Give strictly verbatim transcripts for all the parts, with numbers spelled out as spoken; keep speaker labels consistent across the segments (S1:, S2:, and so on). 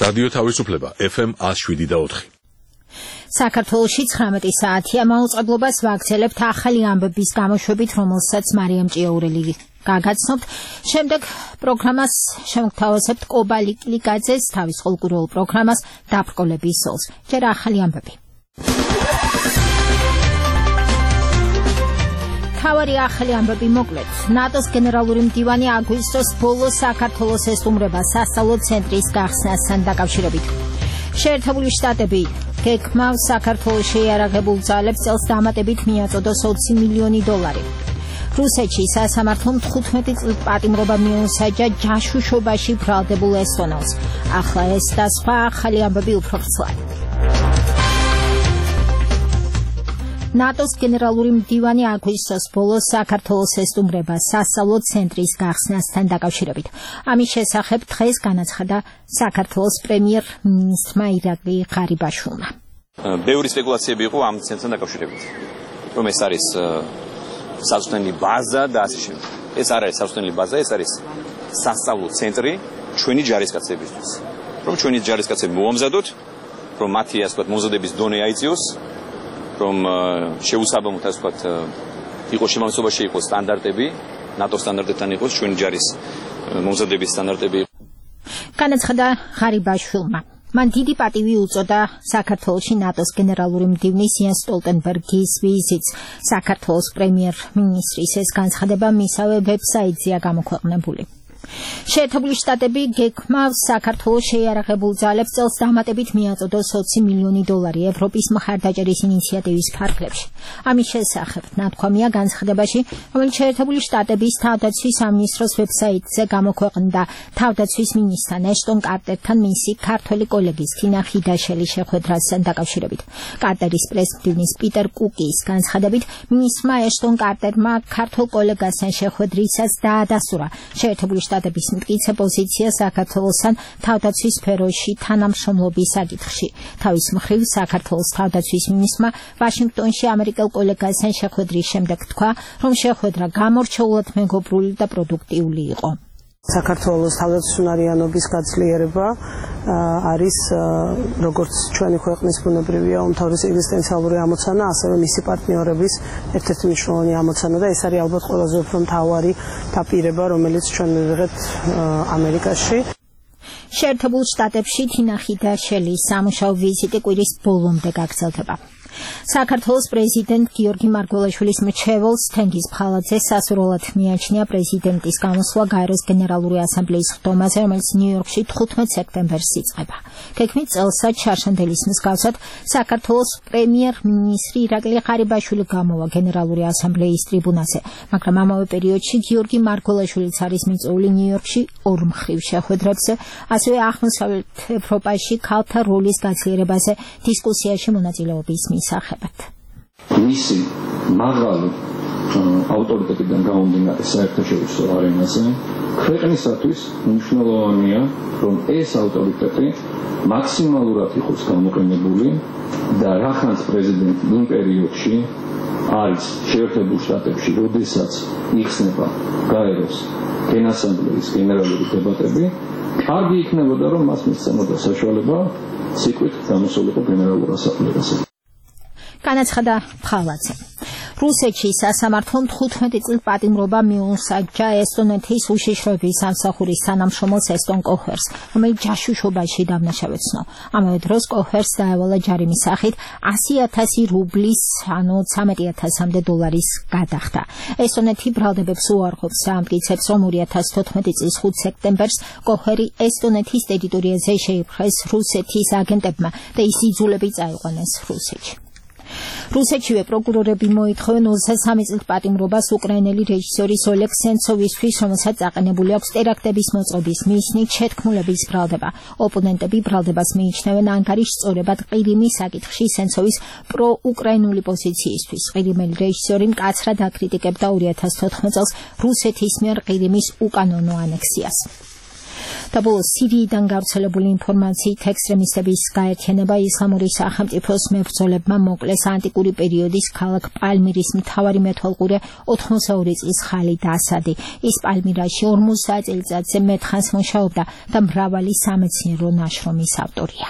S1: რადიო თავისუფლება ეფ ემ one oh seven point four.
S2: საქართველოში ცხრამეტი საათია მაუწყებლობას ვაგრძელებთ ახალი ამბების გამოშვებით, რომელსაც მარიამ ჭიაურელი გაგაცნობთ. შემდეგ პროგრამას შემოგთავაზებთ კობალი კლიკაძეს თავის ყოველკვირეულ პროგრამას დაბრკოლების სოლს. ჯერ ახალი ამბები. თავარი ახალი ამბები მოკლედ. ნატოს გენერალური მდივანი აგვისტოს ბოლოს საქართველოს ესტუმრება სასწავლო ცენტრის გახსნასთან დაკავშირებით. შეერთებული შტატები გეკმავს საქართველოში იარაღებულ ძალებს წელს დამატებით მიაწოდოს ოცი მილიონი დოლარი. რუსეთში სასამართლომ თხუთმეტი წლის პატიმრობა მიუსაჯა ჯაშუშობაში ბრალდებულ ესტონელს. ახლა ეს და სხვა ახალი ამბები უფრო ვრცლად. ნატოს გენერალური მდივანი აგვისტოს ბოლოს საქართველოს ესტუმრება სასწავლო ცენტრის გახსნასთან დაკავშირებით. ამის შესახებ დღეს განაცხადა საქართველოს პრემიერ-მინისტრმა ირაკლი ღარიბაშვილმა.
S3: ბევრი სპეკულაციები იყო ამ ცენტრთან დაკავშირებით, რომ ეს არის სასწავლებელი ბაზა და ასე შემდეგ. ეს არ არის სასწავლებელი ბაზა, ეს არის სასწავლო ცენტრი ჩვენი ჯარისკაცებისთვის. რომ ჩვენი ჯარისკაცები მოამზადოთ, რომ მათი ასე ვთქვათ მომზადების დონე აიწიოს, რომ შეუსაბამოთ ასე ვთქვათ იყოს შემავსებაში იყოს სტანდარტები, ნატო სტანდარტებთან იყოს ჩვენი ჯარის მომზადების სტანდარტები.
S2: განაცხადა ღარიბაშვილმა. მან დიდი პატივი უწოდა საქართველოში ნატოს გენერალური მდივნის იან სტოლტენბერგის ვიზიტს. საქართველოს პრემიერ-მინისტრის ეს განცხადება მისავე ვებსაიტზეა გამოქვეყნებული. შეერთებული შტატები გეკმავს საქართველოს შეიარაღებულ ძალებს წელს დამატებით მიაწოდოს ოცი მილიონი დოლარი ევროპის მხარდაჭერის ინიციატივის ფარგლებში. ამის შესახებ ნათქვამია განცხადებაში, რომელიც შეერთებული შტატების თავდაცვის სამინისტროს ვებსაიტზე გამოქვეყნდა თავდაცვის მინისტრ ეშტონ კარტერთან მისი ქართველი კოლეგის თინა ხიდაშელის შეხვედრასთან დაკავშირებით. კარტერის პრესმდივნის პიტერ კუკის განცხადებით, მინისტრმა ეშტონ კარტერმა ქართულ კოლეგასთან შეხვედრისას დაადასტურა შეერთებული შტატების მტკიცე პოზიცია საქართველოსთან თავდაცვის სფეროში თანამშრომლობის საკითხში. თავის მხრივ საქართველოს თავდაცვის მინისტრმა ვაშინგტონში ამერიკელ კოლეგასთან შეხვედრის შემდეგ თქვა, რომ შეხვედრა გამორჩეულად მეგობრული და პროდუქტიული იყო.
S4: საქართველოს თავდაცვისუნარიანობის გაძლიერება არის როგორც ჩვენი ქვეყნის ბუნებრივია უმთავრესი ეგზისტენციალური ამოცანა, ასევე მისი პარტნიორების ერთ-ერთი მნიშვნელოვანი ამოცანა და ეს არის ალბათ ყველაზე უფრო მთავარი დაპირება, რომელიც ჩვენ მივიღეთ ამერიკაში.
S2: შეერთებულ შტატებში თინა ხიდაშელის სამუშაო ვიზიტი კვირის ბოლომდე გაგრძელდება. საქართველოს პრეზიდენტ გიორგი მარგველაშვილის მრჩეველს თენგიზ ფხალაძე სასურველად მიაჩნია პრეზიდენტის გამოსვლა გაეროს გენერალური ასამბლეის ხდომაზე, რომელიც ნიუ-იორკში თხუთმეტ სექტემბერს იწყება. გეგმით წელსაც შარშანდელის მსგავსად საქართველოს პრემიერ-მინისტრი ირაკლი ღარიბაშვილი გამოვა გენერალური ასამბლეის ტრიბუნაზე, მაგრამ ამავე პერიოდში გიორგი მარგველაშვილიც არის მიწვეული ნიუ-იორკში ორმხრივ შეხვედრებზე, ასევე აღმოსავლეთ ევროპაში ქალთა როლის გაცილიერებაზე დისკუსიაში მონაწილეობის მისაღებად.
S5: მისი მაღალი ავტორიტეტიდან გამომდინარე საერთაშორისო არენაზე ქვეყნისათვის მნიშვნელოვანია, რომ ეს ავტორიტეტი მაქსიმალურად იყოს გამოყენებული და რახანს პრეზიდენტი იმ პერიოდში არის შეერთებულ შტატებში, როდესაც იხსნება გაეროს გენასამბლეის გენერალური დებატები, კარგი იქნებოდა, რომ მას მისცემოდა საშუალება ციკლით გამოსულიყო გენერალურ ასამბლეაზე.
S2: განაცხადა ფხალაძე. რუსეთში სასამართლომ თხუთმეტი წლის პატიმრობა მიუსაჯა ესტონეთის უშიშროების სამსახურის თანამშრომელს ესტონ კოჰერს, რომელიც ჯაშუშობაში დამნაშავეცნო. ამავე დროს კოჰერს დაევალა ჯარიმის სახით ასი ათასი რუბლის, ანუ ცამეტი ათასამდე დოლარის გადახდა. ესტონეთი ბრალდებებს უარყოფს და ამტკიცებს, რომ ორი ათას თოთხმეტი წლის ხუთ სექტემბერს კოჰერი ესტონეთის ტერიტორიაზე შეიპყრეს რუსეთის აგენტებმა და ის იძულები წაიყვანეს რუსეთში. რუსეთშივე პროკურორები მოითხოვენ ოცდასამი წლის პატიმრობას უკრაინელი რეჟისორის ოლეგ სენცოვისთვის, რომელსაც აყენებული აქვს ტერაქტების მოწყობის მიზნით შეთქმულების ბრალდება. ოპონენტები ბრალდებას მიიჩნევენ ანგარიშსწორებად ყირიმის საკითხში სენცოვის პროუკრაინული პოზიციისთვის. ყირიმელი რეჟისორი მკაცრად აკრიტიკებდა ორი ათას თოთხმეტ წელს რუსეთის მიერ ყირიმის უკანონო ანექსიას. და ბოლოს სირიიდან გავრცელებული ინფორმაციით ექსტრემისტების გაერთიანება ისლამური სახელმწიფოს მებრძოლებმა მოკლეს ანტიკური პერიოდის ქალაქ პალმირის მთავარი მეთვალყურე ოთხმოცდაორი წლის ხალიდ ასადი. ის პალმირაში ორმოცდა წელიწადზე მეტ ხანს მუშაობდა და მრავალი სამეცნიერო ნაშრომის ავტორია.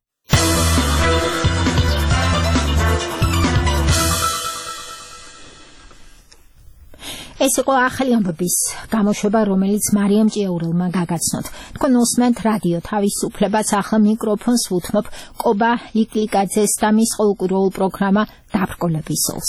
S2: ეს იყო ახალი ამბების გამოშვება, რომელიც მარიამ ჭიაურელმა გაგაცნოთ. თქვენ უსმენთ რადიო თავისუფლებას, ახლა მიკროფონს ვუთმობ კობა ლიკლიკაძეს და მის ყოველკვირეულ პროგრამა დაბრკოლების სოლს.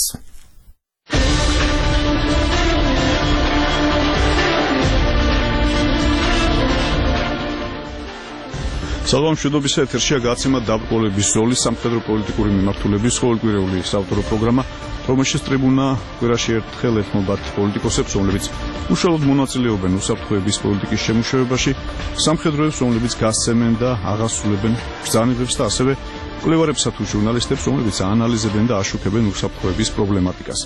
S6: საღამოშვიდობის ეთერშია გაცემა დაბრკოლების ზოლის სამხედრო პოლიტიკური მიმართულების ყოველკვირეული საავტორო პროგრამა, რომელშიც ტრიბუნა კვირაში ერთხელ ეთმობათ პოლიტიკოსებს, რომლებიც უშუალოდ მონაწილეობენ უსაფრთხოების პოლიტიკის შემუშავებაში, სამხედროებს, რომლებიც გასცემენ და აღასრულებენ ბრძანებებს და ასევე მკვლევარებსა თუ ჟურნალისტებს, რომლებიც აანალიზებენ და აშუქებენ უსაფრთხოების პრობლემატიკას.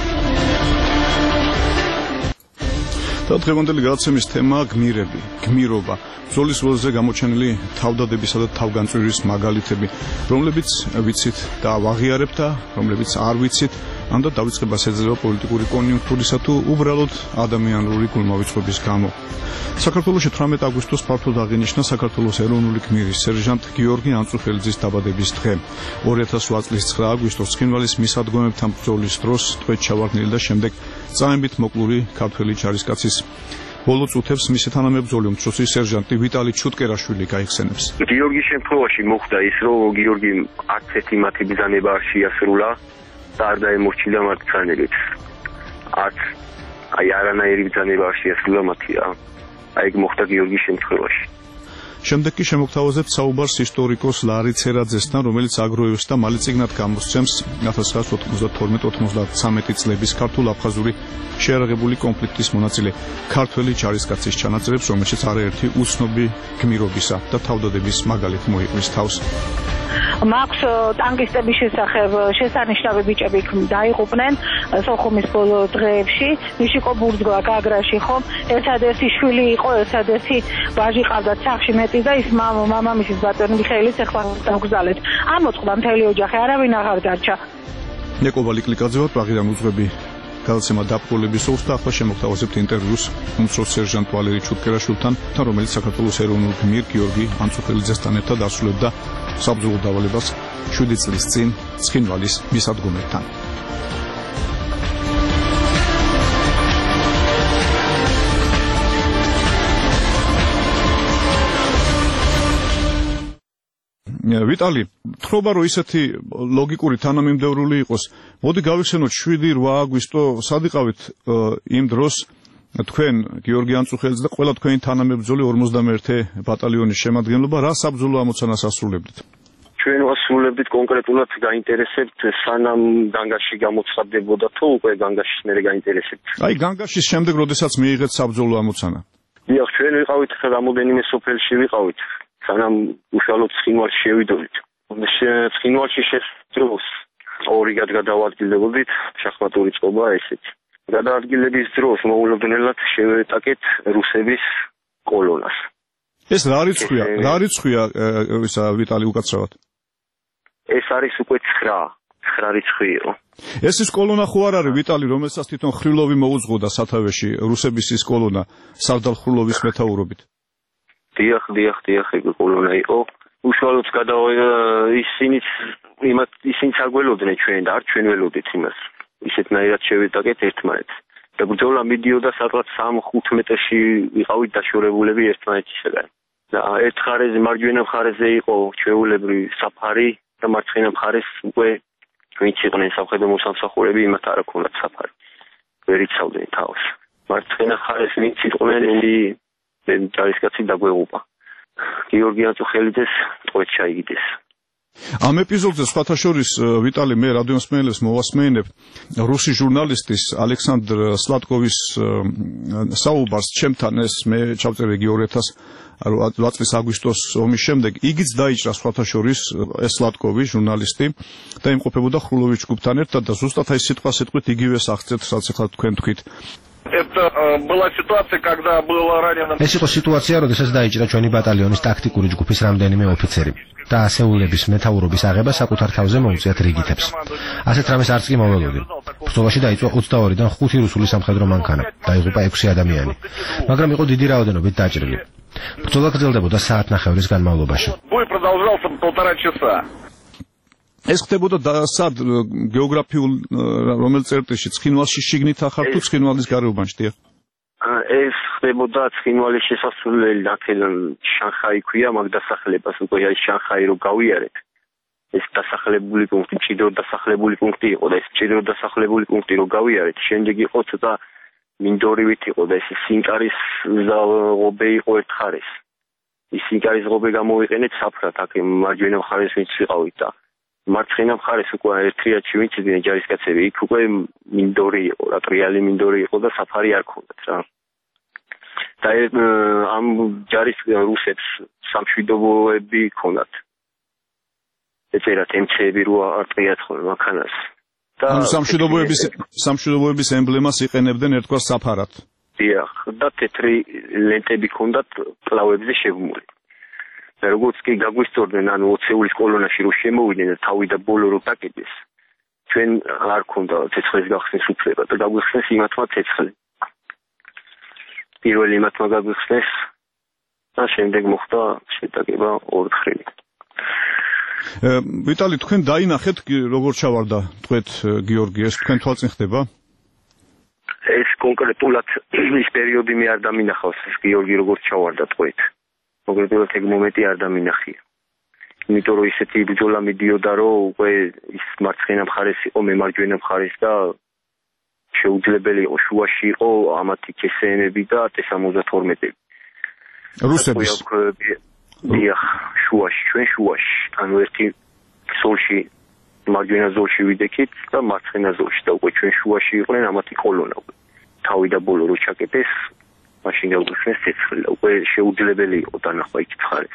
S6: და დღევანდელი გადაცემის თემაა გმირები, გმირობა. ბრძოლის ველზე გამოჩენილი თავდადებისა და თავგანწვივის მაგალითები, რომლებიც ვიცით და ვაღიარებთ და რომლებიც არ ვიცით, ამ და დავიწყებას ეძლევა პოლიტიკური კონიუნქტურისა თუ უბრალოდ ადამიანური გულმოვიწყობის გამო. საქართველოში თვრამეტი აგვისტოს ფართოდ აღინიშნა საქართველოს ეროვნული გმირის სერჟანტ გიორგი ანწუხელიძის დაბადების დღე. ორი ათას ოთხ წლის ცხრა აგვისტოს ცხინვალის მისადგომებთან ბრძოლის დროს ტყვედ ჩავარდნილი და შემდეგ წამებით მოკლული ქართველი ჯარისკაცის ბოლო წუთებს მისი თანამებრძოლი უმცროსი სერჟანტი ვიტალი ჩუტკერაშვილი გაიხსენებს.
S7: გიორგის შემთხვევაში მოხდა ის, რომ გიორგი არც ერთი მათი ბრძანება არ შეასრულა და არ დაემორჩილა მათ ბრძანებით. არც აი არანაირი ბრძანება არ შეასრულა მათი რა. აი ეგ მოხდა გიორგის შემთხვევაში.
S6: შემდეგ კი შემოგთავაზებთ საუბარს ისტორიკოს ლარი ცერაძესთან, რომელიც აგროევს და მალე წიგნად გამოსცემს ათას ცხრაას ოთხმოცდათორმეტ ოთხმოცდათვრამეტი წლების ქართულ-აფხაზური შეიარაღებული კონფლიქტის მონაწილე ქართველი ჯარისკაცის ჩანაწერებს, რომელშიც არაერთი უცნობი გმირობისა და თავდადების მაგალითი მოიყვის თავს.
S8: მაქვს ტანკისტების შესახებ შესანიშნავი ბიჭები დაიღუპნენ სოხუმის ბოლო დღეებში. მიშიკო ბურძგლა გაგრაში ხომ ერთადერთი შვილი იყო, ერთადერთი ვაჟი ყავდათ სახში მეტი და ის მამამისის ბატონი მიხეილის ეხლა დაგზალეთ. ამოწყდა მთელი ოჯახი, არავინ აღარ დარჩა.
S6: ნეკობა ლიკლიკაძე ვარ, პრაღიდან უძღვები გადაცემა დაბრკოლების სოლს და ახლა შემოგთავაზებთ ინტერვიუს უმცროს სერჟანტ ვალერი ჩუტკერაშვილთან, რომელიც საქართველოს ეროვნულ გმირ გიორგი ანწუხელიძესთან ერთად ასრულებდა საბრძოლო დავალებას შვიდი წლის წინ ცხინვალის მისადგომებთან. ვიტალი, თხრობა რომ ისეთი ლოგიკური თანამიმდევრული იყოს, მოდი გავიხსენოთ შვიდი რვა აგვისტო სად იყავით იმ დროს თქვენ გიორგი ანწუხელიძე და ყველა თქვენი თანამებრძოლი ორმოცდამეერთე ბატალიონის შემადგენლობა რა საბრძოლო ამოცანას ასრულებდით?
S7: ჩვენ ვასრულებდით კონკრეტულად გაინტერესებთ სანამ განგაში გამოცხადდებოდა თუ უკვე განგაშის მერე გაინტერესებთ?
S6: აი განგაშის შემდეგ როდესაც მიიღეთ საბრძოლო ამოცანა.
S7: დიახ, ჩვენ ვიყავით რამოდენიმე სოფელში ვიყავით. სანამ უშუალოდ ცხინვალში შევიდოდით. ცხინვალში შესდროს ორი გადავადგილდებოდით, შახმატური წყობა ესეთი. გადაადგილების დროს მოულოდნელად შევეტაკეთ რუსების კოლონას.
S6: ეს რა რიცხვია? რა რიცხვია ისა ვიტალი უკაცრავად?
S7: ეს არის უკვე ცხრა, ცხრა რიცხვი იყო.
S6: ეს ის კოლონა ხო არ არის ვიტალი, რომელსაც თვითონ ხრილოვი მოუძღოდა სათავეში, რუსების ის კოლონა სარდალ ხრილოვის მეთაურობით?
S7: დიახ, დიახ, დიახ, ეგ კოლონა იყო. უშუალოდ გადავა ისინიც იმათ ისინიც აგველოდნენ ჩვენ და არ ჩვენ ველოდით იმას. ისეთნაირად შევეტაკეთ ერთმანეთს. და ბრძოლა მიდიოდა სადღაც სამ ხუთ მეტრში ვიყავით დაშორებულები ერთმანეთისაგან. და ერთ მხარეზე მარჯვენა მხარეზე იყო ჩვეულებრივი საფარი და მარცხენა მხარეს უკვე ვინც იყვნენ სამხედრო მოსამსახურეები, იმათ არ ჰქონდათ საფარი. ვერ იცავდნენ თავს. მარცხენა მხარეს ვინც იყვნენ, ჯარისკაცი დაგვეღუპა. გიორგი ანწუხელიძეს ტყვედ ჩაიგდეს.
S6: ამ ეპიზოდზე სხვათა შორის ვიტალი მე რადიომსმენელებს მოვასმენებ რუსი ჟურნალისტის ალექსანდრ სლატკოვის საუბარს ჩემთან. ეს მე ჩავწერე ორი ათას ოთხ წლის აგვისტოს ომის შემდეგ. იგიც დაიჭრა სხვათა შორის ეს სლატკოვი ჟურნალისტი და იმყოფებოდა ხრილოვის ჯგუფთან ერთად და ზუსტად აი სიტყვა სიტყვით იგივეს აღწერთ, რაც ახლა თქვენ თქვით.
S9: Это была ситуация, когда было ранено.
S10: ეს იყო სიტუაცია, როდესაც დაიჭრა ჩვენი ბატალიონის ტაქტიკური ჯგუფის რამდენიმე ოფიცერი და ასეულების მეთაურობის აღება საკუთარ თავზე მოუწიათ რიგითებს. ასეთ რამეს არც კი მოველოდი. ბრძოლაში დაიწყო ოცდაორიდან ხუთი რუსული სამხედრო მანქანა, დაიღუპა ექვსი ადამიანი, მაგრამ იყო დიდი რაოდენობით დაჭრილი. ბრძოლა გრძელდებოდა საათნახევრის განმავლობაში.
S9: Бой продолжался полтора часа.
S6: ეს ხდებოდა სად გეოგრაფიულ რომელ წერტილში ცხინვალში შიგნით ახარ თუ ცხინვალის გარეუბანში დიახ?
S7: ეს ხდებოდა ცხინვალის შესასვლელი აქედან შანხაი ქვია მაგ დასახლებას უკვე აი შანხაი რო გავიარეთ. ეს დასახლებული პუნქტი ჭიდრო დასახლებული პუნქტი იყო და ეს ჭიდრო დასახლებული პუნქტი რო გავიარეთ შემდეგ იყო ცოტა მინდორივით იყო და ეს სინკარის ღობე იყო ერთ ხარეს. ის სინკარის ღობე გამოვიყენეთ საფრად აქ მარჯვენა მხარეს ვინც ვიყავით და მარცხენა მხარეს უკვე ერთიათში ვინც იდნენ ჯარისკაცები იქ უკვე მინდორი იყო რა ტრიალი მინდორი იყო და საფარი არ ქონდათ რა და ამ ჯარის რუსებს სამშვიდობოები ქონდათ ეწერათ ემცები რო არტყიათ ხოლმე მანქანას და
S6: სამშვიდობოების სამშვიდობოების ემბლემას იყენებდნენ ერთგვარ საფარად
S7: დიახ და თეთრი ლენტები ქონდათ კლავებზე შეგმული როგორც კი გაგვისწორდნენ ანუ ოცეულის კოლონაში რო შემოვიდნენ და თავი და ბოლო რო დაკიდეს ჩვენ არ ქონდა ცეცხლის გახსნის უფლება და გაგვიხსნეს იმათმა ცეცხლი პირველი იმათმა გაგვიხსნეს და შემდეგ მოხდა შეტაკება ორთხრილი
S6: ვიტალი თქვენ დაინახეთ როგორ ჩავარდა თქვენ გიორგი ეს თქვენ თვალწინ ხდება
S7: ეს კონკრეტულად ის პერიოდი მე არ დამინახავს ეს გიორგი როგორ ჩავარდა თქვენ კონკრეტულად ეგ მომენტი არ დამინახია. იმიტომ რომ ისეთი ბრძოლა მიდიოდა რომ უკვე ის მარცხენა მხარეს იყო, მე მარჯვენა მხარეს და შეუძლებელი იყო შუაში იყო ამათი კესეენები და ტე სამოცდათორმეტი.
S6: რუსების
S7: დიახ, შუაში, ჩვენ შუაში, ანუ ერთი ზოლში მარჯვენა ზოლში ვიდექით და მარცხენა ზოლში და უკვე ჩვენ შუაში იყვნენ ამათი კოლონა. თავი და ბოლო რო ჩაკეტეს მაშინ გაგვიხსნეს ცეცხლი და უკვე შეუძლებელი იყო დანახვა იქ ხარეს.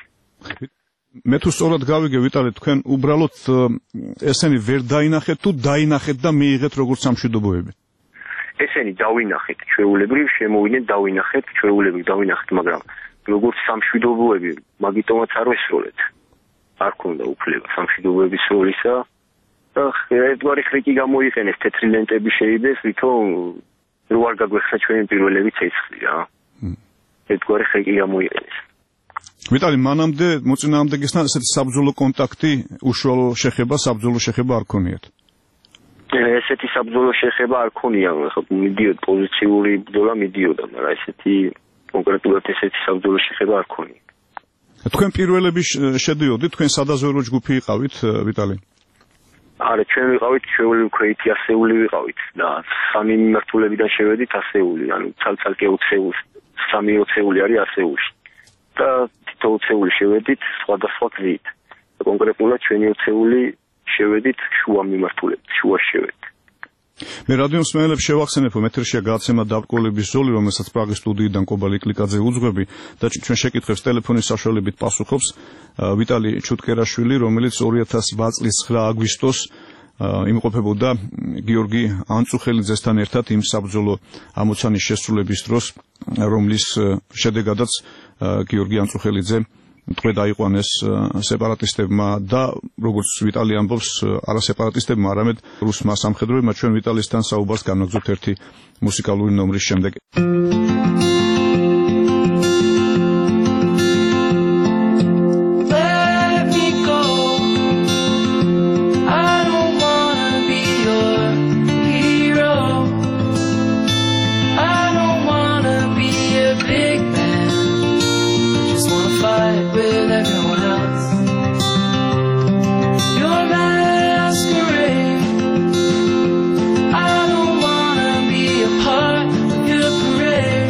S6: მე თუ სწორად გავიგე ვიტალი თქვენ უბრალოდ ესენი ვერ დაინახეთ თუ დაინახეთ და მიიღეთ როგორც სამშვიდობოები.
S7: ესენი დავინახეთ ჩვეულებრივ შემოვიდნენ დავინახეთ ჩვეულებრივ დავინახეთ მაგრამ როგორც სამშვიდობოები მაგიტომაც არ ვესროლეთ. არ ქონდა უფლება სამშვიდობოების როლისა და ერთგვარი ხრიკი გამოიყენეს თეთრი ლენტები შეიდეს ვითომ რო არ გაგვეხსნა ჩვენი პირველები ცეცხლი რა. ერთგვარი ხრიკი გამოიყენეს.
S6: ვიტალი მანამდე მოწინააღმდეგესთან ესეთი საბრძოლო კონტაქტი უშუალო შეხება საბრძოლო შეხება არ ქონიათ?
S7: ესეთი საბრძოლო შეხება არ ქონია, ხო მიდიოდ პოზიციური ბრძოლა მიდიოდა, მაგრამ ესეთი კონკრეტულად ესეთი საბრძოლო შეხება არ ქონია.
S6: თქვენ პირველები შედიოდით, თქვენ სადაზვერვო ჯგუფი იყავით, ვიტალი?
S7: არა, ჩვენ ვიყავით ჩვეული ქვეითი ასეული ვიყავით და სამი მიმართულებიდან შევედით ასეული, ანუ ცალ-ცალკე ოცეული, სამი ოცეული არის ასეულში. და თითო ოცეული შევედით სხვადასხვა გზით. კონკრეტულად ჩვენი ოცეული შევედით შუა მიმართულებით, შუა შევედით.
S6: მე რადიო მსმენელებს შევახსენებ, რომ ეთერშია გადაცემა დაბრკოლების ზოლი, რომელსაც პრაღის სტუდიიდან კობალი კლიკაძე უძღვები და ჩვენ შეკითხვებს ტელეფონის საშუალებით პასუხობს ვიტალი ჩუტკერაშვილი, რომელიც ორი ათას ოთხ წლის ცხრა აგვისტოს იმყოფებოდა გიორგი ანწუხელიძესთან ერთად იმ საბრძოლო ამოცანის შესრულების დროს, რომლის შედეგადაც გიორგი ანწუხელიძე თქვენ დაიყვანეს სეპარატისტებმა და როგორც ვიტალი ამბობს, არა სეპარატისტებმა, არამედ რუსმა სამხედროებმა. ჩვენ ვიტალისთან საუბარს განვაგრძობთ ერთი მუსიკალური ნომრის შემდეგ.
S11: Parade.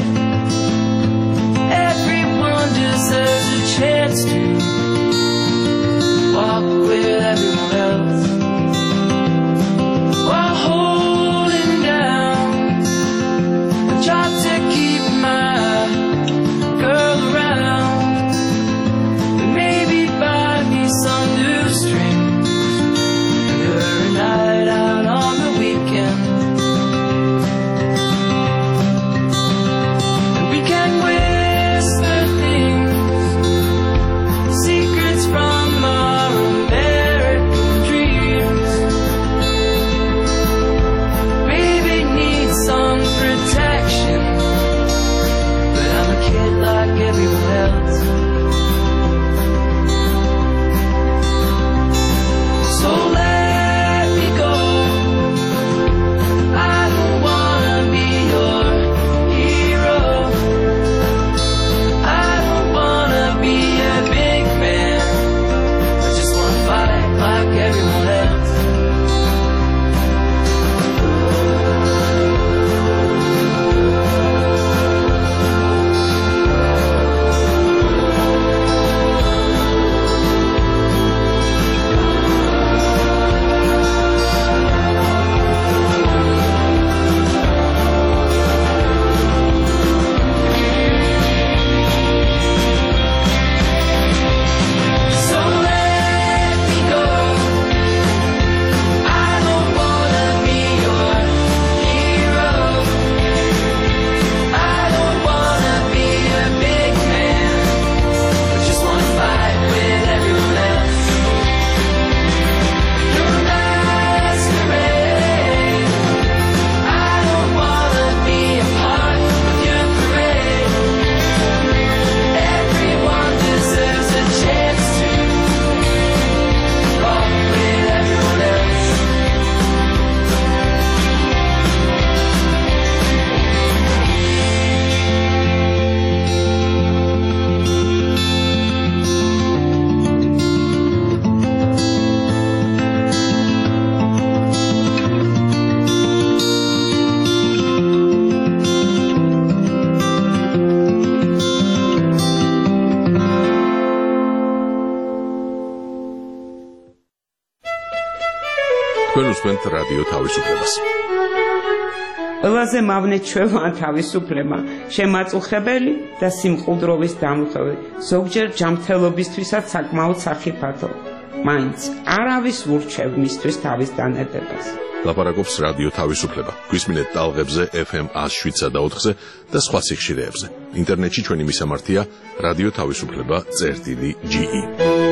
S1: გისმენთ რადიო თავისუფლებას.
S11: ყველაზე მავნე ჩვევა თავისუფლება, შემაწუხებელი და სიმყუდროვის დამხები, ზოგჯერ ჯანმრთელობისთვისაც საკმაოდ სახიფათო. მაინც არავის ურჩევ მისთვის თავის დანებებას.
S1: ლაპარაკობს რადიო თავისუფლება. გვისმინეთ ტალღებზე ეფ ემ ას შვიდსა და ოთხზე და სხვა სიხშირეებზე. ინტერნეტში ჩვენი მისამართია რადიო თავისუფლება წერტილი ჯი ი.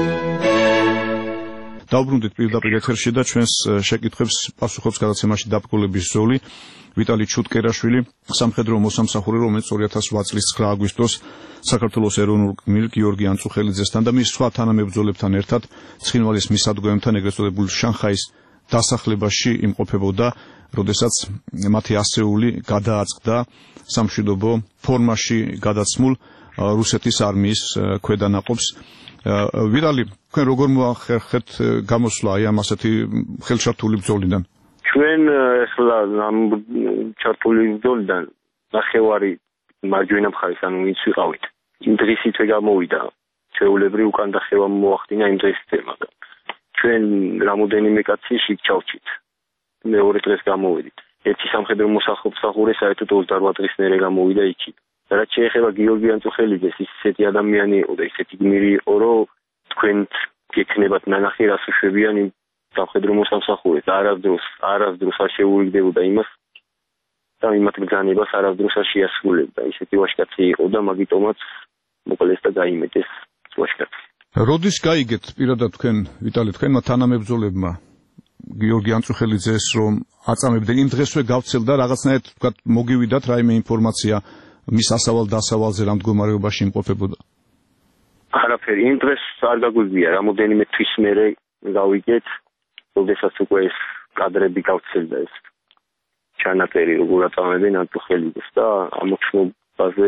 S6: დავბრუნდით პირდაპირ ეთერში და ჩვენს შეკითხვებს პასუხობს გადაცემაში დაბრკოლების ზოლი ვიტალი ჩუტკერაშვილი, სამხედრო მოსამსახური, რომელიც ორი ათას ოთხ წლის ცხრა აგვისტოს საქართველოს ეროვნულ გმირ გიორგი ანწუხელიძესთან და მის სხვა თანამებრძოლებთან ერთად ცხინვალის მისადგომებთან, ეგრეთ წოდებულ შანხაის დასახლებაში იმყოფებოდა, როდესაც მათი ასეული გადააწყდა სამშვიდობო ფორმაში გადაცმულ რუსეთის არმიის ქვედანაყოფს. ვიტალი, თქვენ როგორ მოახერხეთ გამოსვლა აი ამ ასეთი ხელშართული ბრძოლიდან?
S7: ჩვენ ახლა ამ ჩართული ბრძოლიდან ნახევარი მარჯვენა მხარეს, ანუ ვინც ვიყავით, იმ დღისით გამოვიდა. ჩვეულებრივ უკან დახევა მოახდინა იმ დღისით, მაგრამ ჩვენ რამოდენიმე კაცი იქ ჩავჭით. მეორე დღეს გამოვედით. ერთი სამხედრო მოსახლე საერთოდ ოცდაოთხ დღის მერე გამოვიდა იქით. რაც შეეხება გიორგი ანწუხელიძეს, ის ისეთი ადამიანი იყო და ისეთი გმირი იყო, რომ თქვენ გექნებათ ნანახი, რას უშვებიან იმ სამხედრო მოსამსახურეს. არასდროს, არასდროს არ შეურიგდებოდა იმას და იმათ ბრძანებას არასდროს არ შეასრულებდა. ისეთი ვაჟკაცი იყო და მაგიტომაც მოკლეს და გაიმეტეს ვაჟკაცი.
S6: როდის გაიგეთ პირადად თქვენ, ვიტალი, თქვენმა თანამებრძოლებმა გიორგი ანწუხელიძეს რომ აწამებდნენ, იმ დღესვე გავცელდა რაღაცნაირად თქვათ მოგივიდათ რაიმე ინფორმაცია მის ასავალ დასავალზე რა მდგომარეობაში იმყოფებოდა?
S7: არაფერი, იმ დღეს არ გაგვიგია, რამოდენიმე თვის მერე გავიგეთ, როდესაც უკვე ეს კადრები გავცელდა ეს ჩანაწერი, როგორ აწამებენ ანწუხელიძეს და ამოჩნობაზე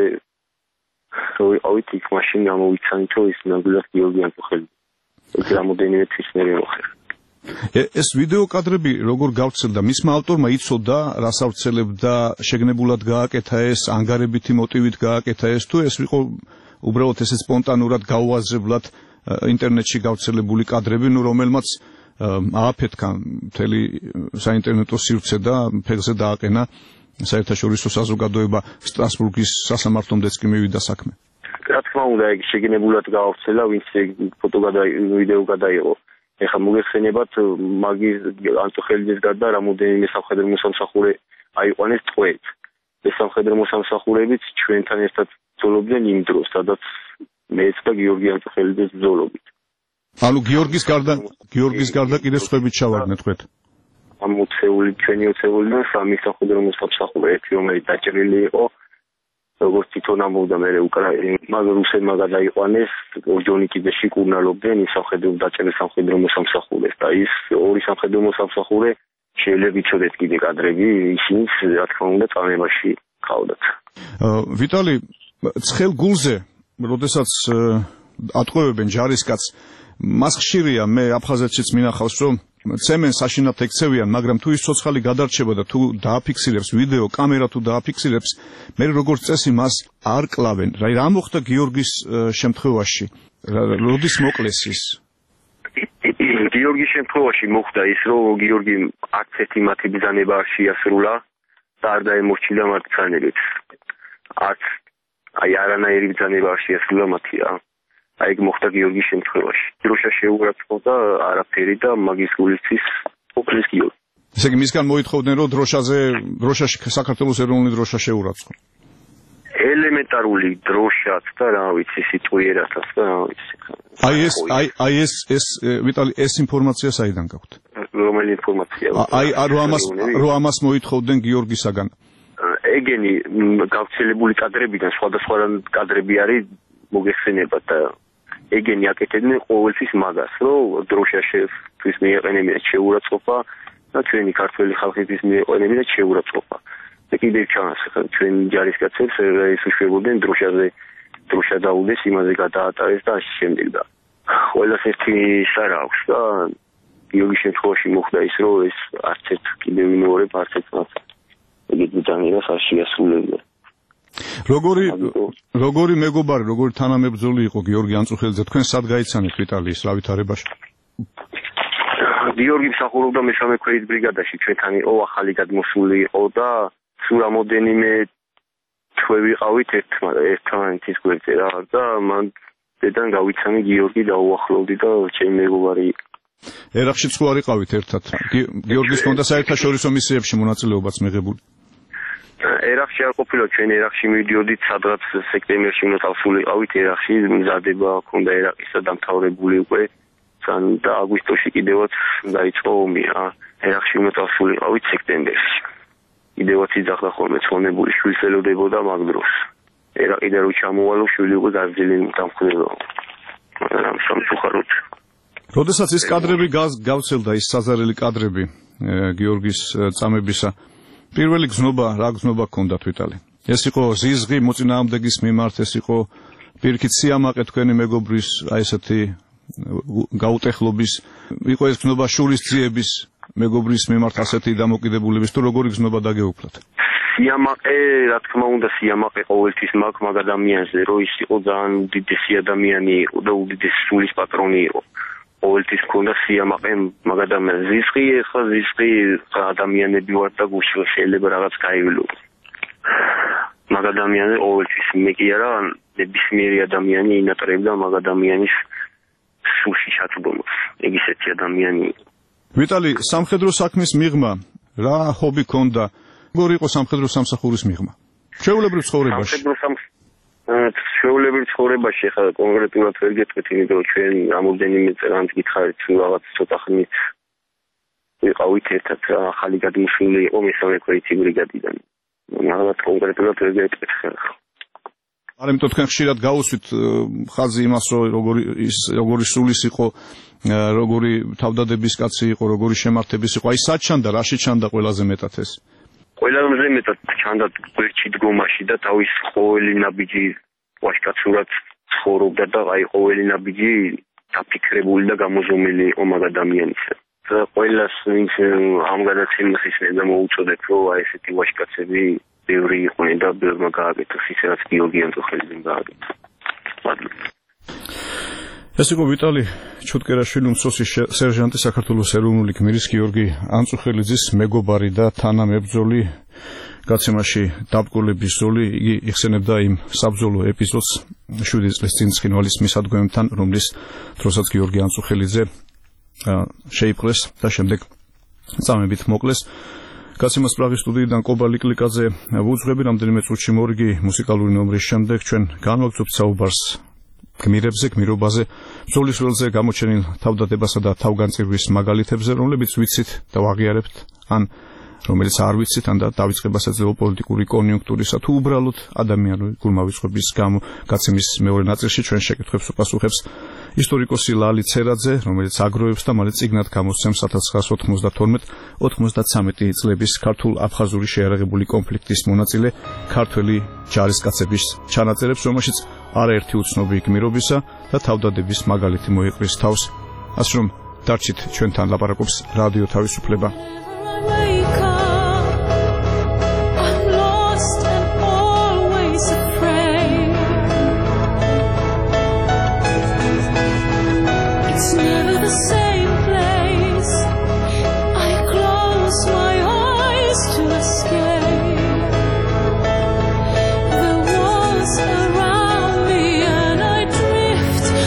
S7: რო ვიყავით იქ მაშინ გამოვიცანით, რომ ის ნამდვილად გიორგი ანწუხელიძე. ეს რამოდენიმე თვის მერე მოხერხდა.
S6: ეს ვიდეო კადრები როგორ გავცელდა? მისმა ავტორმა იცოდა, რას ავრცელებდა, შეგნებულად გააკეთა ეს, ანგარებითი მოტივით გააკეთა ეს, თუ ეს იყო უბრალოდ ესე სპონტანურად გაუაზრებლად ინტერნეტში გავრცელებული კადრები, ნუ რომელმაც ააფეთქა მთელი საინტერნეტო სივრცე და ფეხზე დააყენა საერთაშორისო საზოგადოება სტრასბურგის სასამართლომდეც კი მივიდა საქმე.
S7: რა თქმა უნდა, ეგ შეგნებულად გაავრცელა, ვინც ფოტო გადა ვიდეო გადაიღო. ეხლა მოგეხსენებათ, მაგის ანწუხელიძეს გარდა რამოდენიმე სამხედრო მოსამსახურე აიყვანეს ტყვეით. ეს სამხედრო მოსამსახურეებიც ჩვენთან ერთად ბრძოლობდნენ იმ დროს, სადაც მეც და გიორგი ანწუხელიძეს ბრძოლობით.
S6: ანუ გიორგის გარდა, გიორგის გარდა კიდე სხვაებიც ჩავარდნენ ტყვეთ.
S7: ამ ოცეული, ჩვენი ოცეულიდან სამი სამხედრო მოსამსახურე, ერთი რომელიც დაჭრილი იყო, როგორც თვითონ ამბობდა მე უკრაინა, მაგრამ რუსებმა გადაიყვანეს, ორჯონიკიძეში კურნალობდნენ იმ სამხედრო დაჭერილ სამხედრო მოსამსახურეს და ის ორი სამხედრო მოსამსახურე შეიძლება იცოდეთ კიდე კადრები, ისინიც რა თქმა უნდა წამებაში ყავდათ.
S6: ვიტალი, ცხელ გულზე, როდესაც ატყვევებენ ჯარისკაცს, მას ხშირია, მე აფხაზეთშიც მინახავს, რომ ცემენ საშინelt ექცევიან, მაგრამ თუ ის ცოცხალი გადარჩება და თუ დააფიქსირებს ვიდეო, კამერა თუ დააფიქსირებს, მე როგორც წესი მას არ კლავენ. რა მოხდა გიორგის შემთხვევაში? როდის მოკლეს ის?
S7: გიორგის შემთხვევაში მოხდა ის, რომ გიორგი არც ერთი მათი ბრძანება არ შეასრულა და არ დაემორჩილა მათ ბრძანებით. არც აი არანაირი ბრძანება არ შეასრულა მათი რა. აი ეგ მოხდა გიორგის შემთხვევაში. დროშა შეურაცხყო და არაფერი და მაგის გულისთვის ყოფილის გიორგი.
S6: ესე იგი მისგან მოითხოვდნენ, რომ დროშაზე, დროშაში საქართველოს ეროვნული დროშა შეურაცხყო.
S7: ელემენტარული დროშაც და რა ვიცი, სიტყვიერათაც და რა ვიცი.
S6: აი ეს, აი აი ეს ეს ვიტალი, ეს ინფორმაცია საიდან გაქვთ?
S7: რომელი ინფორმაცია?
S6: აი რო ამას რო ამას მოითხოვდნენ გიორგისაგან.
S7: ეგენი გავრცელებული კადრებიდან სხვადასხვა კადრები არის მოგეხსენებათ და ეგენი აკეთებდნენ ყოველთვის მაგას, რომ დროშაშთვის მიეყენებინათ შეურაცხყოფა და ჩვენი ქართველი ხალხისთვის მიეყენებინათ შეურაცხყოფა. და კიდევ ჩანს, ჩვენ ჯარისკაცებს ეს უშვებოდნენ დროშაზე, დროშა დაუდეს, იმაზე გადაატარეს და ასე შემდეგ და ყველას ერთი ის არ აქვს და გიორგის შემთხვევაში მოხდა ის, რომ ეს არც ერთ კიდევ ვინმე არც ერთ მათ ეგეთ ბრძანებას არ შეასრულებდა.
S6: როგორი როგორი მეგობარი, როგორი თანამებრძოლი იყო გიორგი ანწუხელიძე? თქვენ სად გაიცანეთ ვიტალი ის რა ვითარებაში?
S7: გიორგი მსახურობდა მესამე ქვეით ბრიგადაში, ჩვენთან იყო ახალი გადმოსული იყო და სულ რამოდენიმე თვე ვიყავით ერთმანეთის გვერდზე რა და მან დედან გავიცანი გიორგი დაუახლოვდი და ჩემი მეგობარი იყო.
S6: ერახშიც ხო არ იყავით ერთად? გიორგის ჰქონდა საერთაშორისო მისიებში მონაწილეობაც მიღებული?
S7: ერახში არ ყოფილა, ჩვენ ერახში მივიდიოდით, სადღაც სექტემბერში უნდა წავსულიყავით ერახში, მზადება ჰქონდა ერაყისა დამთავრებული უკვე და აგვისტოში კიდევაც დაიწყო ომი რა. ერახში უნდა წავსულიყავით სექტემბერში. კიდევაც იძახდა ხოლმე ცხონებული შვილს ელოდებოდა მაგ დროს. ერაყიდან რო ჩამოვალო, შვილი უკვე გაზრდილი დამხვდება. მაგრამ სამწუხაროდ.
S6: როდესაც ის კადრები გავცელდა, ის საზარელი კადრები გიორგის წამებისა, პირველი გზნობა, რა გზნობა გქონდათ ვიტალი? ეს იყო ზიზღი მოწინააღმდეგის მიმართ, ეს იყო პირიქით სიამაყე თქვენი მეგობრის, აი ესეთი გაუტეხლობის, იყო ეს გზნობა შურისძიების მეგობრის მიმართ ასეთი დამოკიდებულების თუ როგორი გზნობა დაგეუფლათ?
S7: სიამაყე, რა თქმა უნდა, სიამაყე ყოველთვის მაქვს მაგ ადამიანზე, რომ ის იყო ძალიან უდიდესი ადამიანი იყო და უდიდესი სულის პატრონი იყო. ყოველთვის მქონდა სიამაყე მაგ ადამიანზე. ზიზღი, ეხლა ზიზღი ადამიანები ვარ და გუშინ შეიძლება რაღაც გაივლო. მაგ ადამიანზე ყოველთვის მე კი არა, ნებისმიერი ადამიანი ინატრებდა მაგ ადამიანის სულში ჩაწვდომას. ეგ ისეთი ადამიანი.
S6: ვიტალი, სამხედრო საქმის მიღმა რა ჰობი ქონდა? როგორი იყო სამხედრო სამსახურის მიღმა? ჩვეულებრივ ცხოვრებაში. ჩვეულებრივ ცხოვრებაში ხა კონკრეტულად ვერ გეტყვით, იმიტომ რომ ჩვენ რამოდენიმე წელს გითხარით, თუ რაღაც ცოტა ხნით ვიყავით ერთად, ახალი გადმოსული იყო მესამე ქვეითი ბრიგადიდან. რაღაც კონკრეტულად ვერ გეტყვით ხა. არამედ თქვენ ხშირად გაუსვით ხაზი იმას, რომ როგორი ის როგორი სულის იყო, როგორი თავდადების კაცი იყო, როგორი შემართების იყო. აი სად ჩანდა, რაში ჩანდა ყველაზე მეტად ეს?
S7: ყველაზე მეტად ჩანდა გვერდში დგომაში და თავის ყოველი ნაბიჯი ვაშკაცურად ცხოვრობდა და აი ყოველი ნაბიჯი დაფიქრებული და გამოზომილი იყო მაგ ადამიანისა. და ყველას ვინც ამ გადაცემას ისმენდა მოუწოდეთ, რომ აი ესეთი ვაშკაცები ბევრი იყვნენ და ბევრმა გააკეთეს ის, რაც გიორგი ანწუხელიძემ გააკეთა.
S6: ეს იყო ვიტალი ჩუტკერაშვილი, უმცროსი სერჟანტი, საქართველოს ეროვნული გმირის გიორგი ანწუხელიძის მეგობარი და თანამებრძოლი გაცემაში დაბრკოლების ზოლი. იგი იხსენებდა იმ საბრძოლო ეპიზოდს შვიდი წლის წინ ცხინვალის მისადგომებთან, რომლის დროსაც გიორგი ანწუხელიძე შეიპყრეს და შემდეგ წამებით მოკლეს. გაცემას პრაღის სტუდიიდან კობა ლიკლიკაძე ვუძღვები. რამდენიმე წუთში მორიგი მუსიკალური ნომრის შემდეგ ჩვენ განვაგრძობთ საუბარს გმირებზე, გმირობაზე, ბრძოლის ველზე გამოჩენილ თავდადებასა და თავგანწირვის მაგალითებზე, რომლებიც ვიცით და ვაღიარებთ, ან რომელიც არ ვიცით, ან და დავიწყებას ეძლევა პოლიტიკური კონიუნქტურისა თუ უბრალოდ ადამიანური გულმავიწყების გამო. გაცემის მეორე ნაწილში ჩვენ შეკითხვებს უპასუხებს ისტორიკოსი ლალი ცერაძე, რომელიც აგროვებს და მალე წიგნად გამოსცემს ათას ცხრაასი ოცდათორმეტ ოცდათმეტი წლების ქართულ-აფხაზური შეიარაღებული კონფლიქტის მონაწილე ქართველი ჯარისკაცების ჩანაწერებს, რომელშიც არაერთი უცნობი გმირობისა და თავდადების მაგალითი მოიყრის თავს. ასე რომ დარჩით ჩვენთან, ლაპარაკობს რადიო თავისუფლება.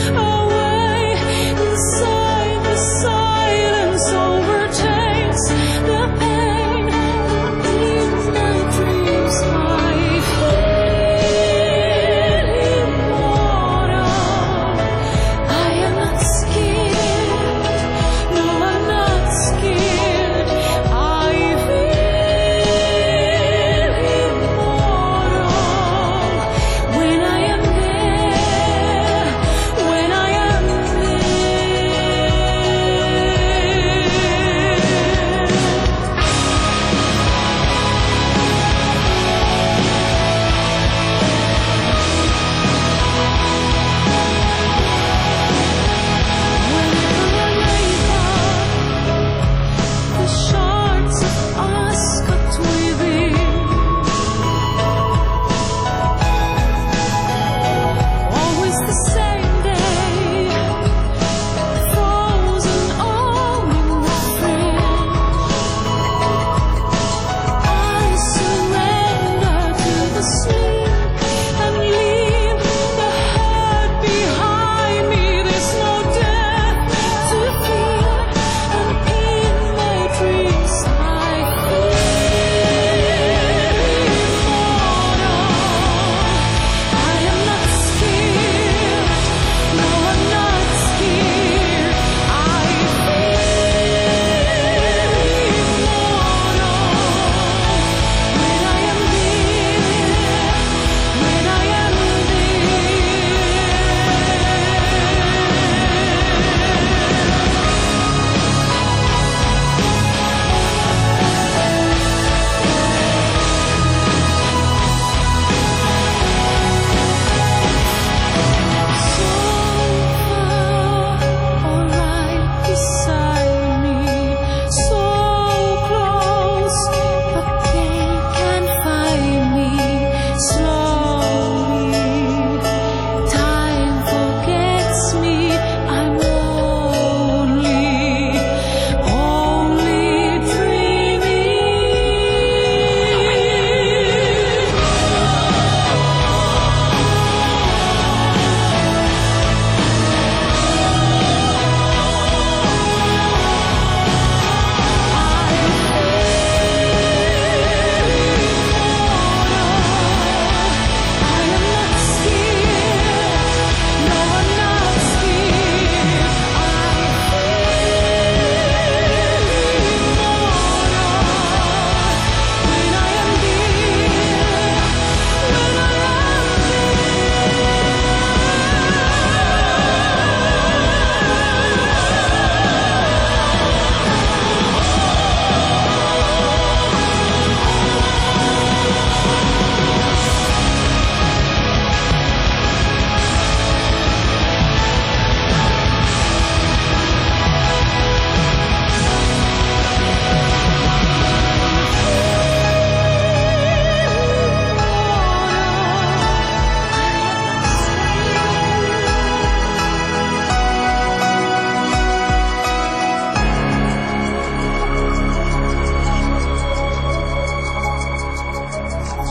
S12: Silence overtakes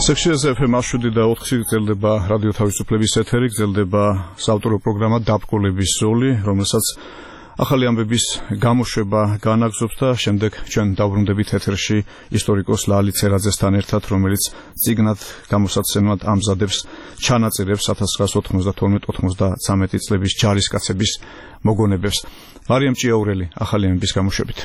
S6: სექციაზე ეფ ემ შვიდი და ოთხი გრძელდება რადიო თავისუფლების ეთერი, გრძელდება საავტორო პროგრამა დაბკოლების ზოლი, რომელსაც ახალი ამბების გამოშვება განაგზობს და შემდეგ ჩვენ დავბრუნდებით ეთერში ისტორიკოს ლალი ცერაძესთან ერთად, რომელიც წიგნად გამოსაცემად ამზადებს ჩანაწერებს ათას ცხრაასი ოთხმოცდათორმეტი ოთხმოცდათრამეტი წლების ჯარისკაცების მოგონებებს. მარიამ ჭიაურელი ახალი ამბების გამოშვებით.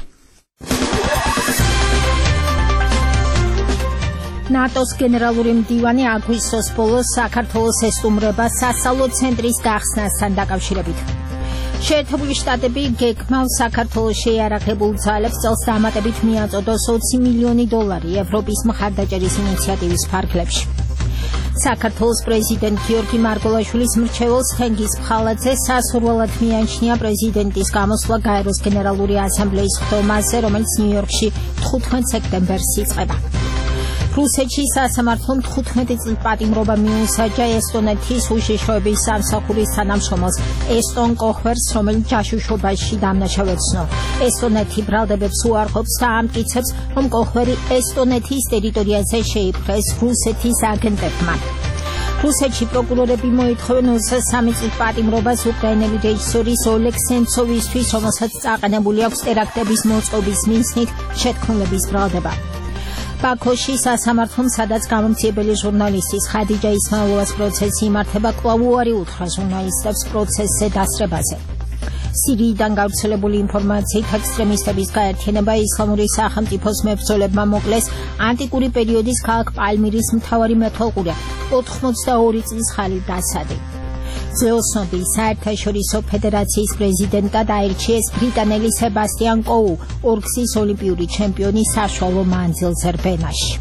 S2: ნატოს გენერალური მდივანი აგვისტოს ბოლოს საქართველოს ესტუმრება სასწავლო ცენტრის გახსნასთან დაკავშირებით. შეერთებული შტატები გეგმავს საქართველოს შეიარაღებულ ძალებს წელს დამატებით მიაწოდოს ოცი მილიონი დოლარი ევროპის მხარდაჭერის ინიციატივის ფარგლებში. საქართველოს პრეზიდენტ გიორგი მარგველაშვილის მრჩეველს ხენგის ფხალაძე სასურველად მიანიშნია პრეზიდენტის გამოსვლა გაეროს გენერალური ასამბლეის ხდომაზე, რომელიც ნიუ-იორკში თხუთმეტ სექტემბერს იწყება. რუსეთში სასამართლომ თხუთმეტი წლის პატიმრობა მიუსაჯა ესტონეთის უშიშროების სამსახურის თანამშრომელს ესტონ კოხვერს, რომელიც ჯაშუშობაში დამნაშავეცნო. ესტონეთი ბრალდებებს უარყოფს და ამტკიცებს, რომ კოხვერი ესტონეთის ტერიტორიაზე შეიპყრეს რუსეთის აგენტებმა. რუსეთში პროკურორები მოითხოვენ ოცდასამი წლის პატიმრობას უკრაინელი რეჟისორის ოლეგ სენცოვისთვის, რომელსაც წაყენებული აქვს ტერაქტების მოწყობის მიზნით შეთქმულების ბრალდება. ბაქოში სასამართლომ, სადაც გამომცემელი ჟურნალისტის ხადიჯა ისმაილოვას პროცესი იმართება, კვლავ უარი უთხრა ჟურნალისტებს პროცესზე დასწრებაზე. სირიიდან გავრცელებული ინფორმაციით ექსტრემისტების გაერთიანება ისლამური სახელმწიფოს მებრძოლებმა მოკლეს ანტიკური პერიოდის ქალაქ პალმირის მთავარი მეთვალყურე ოთხმოცდაორი წლის ხალიდ დასადი. ძვეოსნობი საერთაშორისო ფედერაციის პრეზიდენტად აირჩიეს ბრიტანელი სებასტიან კოუ, ორგზის ოლიმპიური ჩემპიონი საშუალო მანძილზე რბენაში.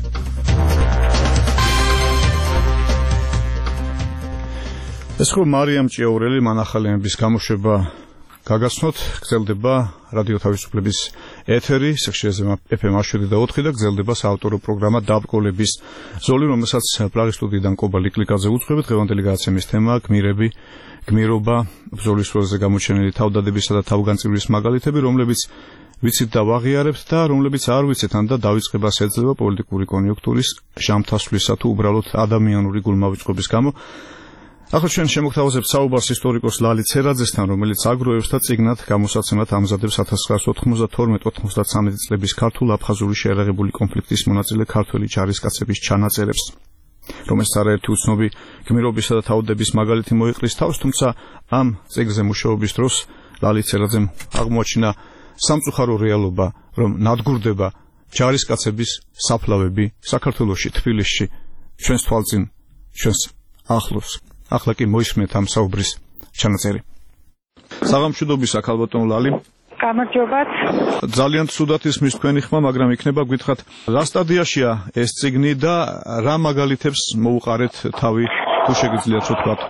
S6: ეს ხო მარიამ ჭიაურელი, მან ახალი ამბების გამოშვება გაგაცნოთ, გრძელდება რადიო თავისუფლების ეთერი, სექციაზე ეფ ემ შვიდი და ოთხი და გრძელდება საავტორო პროგრამა დაბკოლების ზოლი, რომელსაც პლარის სტუდიიდან კობა ლიკლიკაძე უძღვებით. დღევანდელი გადაცემის თემაა გმირები, გმირობა, ბრძოლის როლზე გამოჩენილი თავდადებისა და თავგანწირვის მაგალითები, რომლებიც ვიცით და ვაღიარებთ და რომლებიც არ ვიცით, ან და დავიწყებას ეძლევა პოლიტიკური კონიუნქტურის ჟამთასვლისა თუ უბრალოდ ადამიანური გულმავიწყობის გამო. ახლა ჩვენ შემოგთავაზებთ საუბარს ისტორიკოს ლალი ცერაძესთან, რომელიც აგროვებს და წიგნად გამოსაცემად ამზადებს ათას ცხრაასი ოთხმოცდათორმეტი ოთხმოცდათრამეტი წლების ქართულ-აფხაზური შეიარაღებული კონფლიქტის მონაწილე ქართველი ჯარისკაცების ჩანაწერებს, რომელსაც არაერთი უცნობი გმირობისა და თავდების მაგალითი მოიყრის თავს, თუმცა ამ წიგნზე მუშაობის დროს ლალი ცერაძემ აღმოაჩინა სამწუხარო რეალობა, რომ ნადგურდება ჯარისკაცების საფლავები საქართველოში, თბილისში, ჩვენს თვალწინ, ჩვენს ახლოს. ახლა კი მოისმენთ ამ საუბრის ჩანაწერი. საღამოშუდობის ახალბატონ ლალი.
S8: გამარჯობათ.
S6: ძალიან ცუდად ისმის თქვენი ხმა, მაგრამ იქნება გითხრათ, რა სტადიაშია ეს წიგნი და რა მაგალითებს მოუყარეთ თავი, თუ შეგიძლიათ ვთქვათ.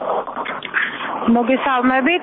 S8: მოგესალმებით.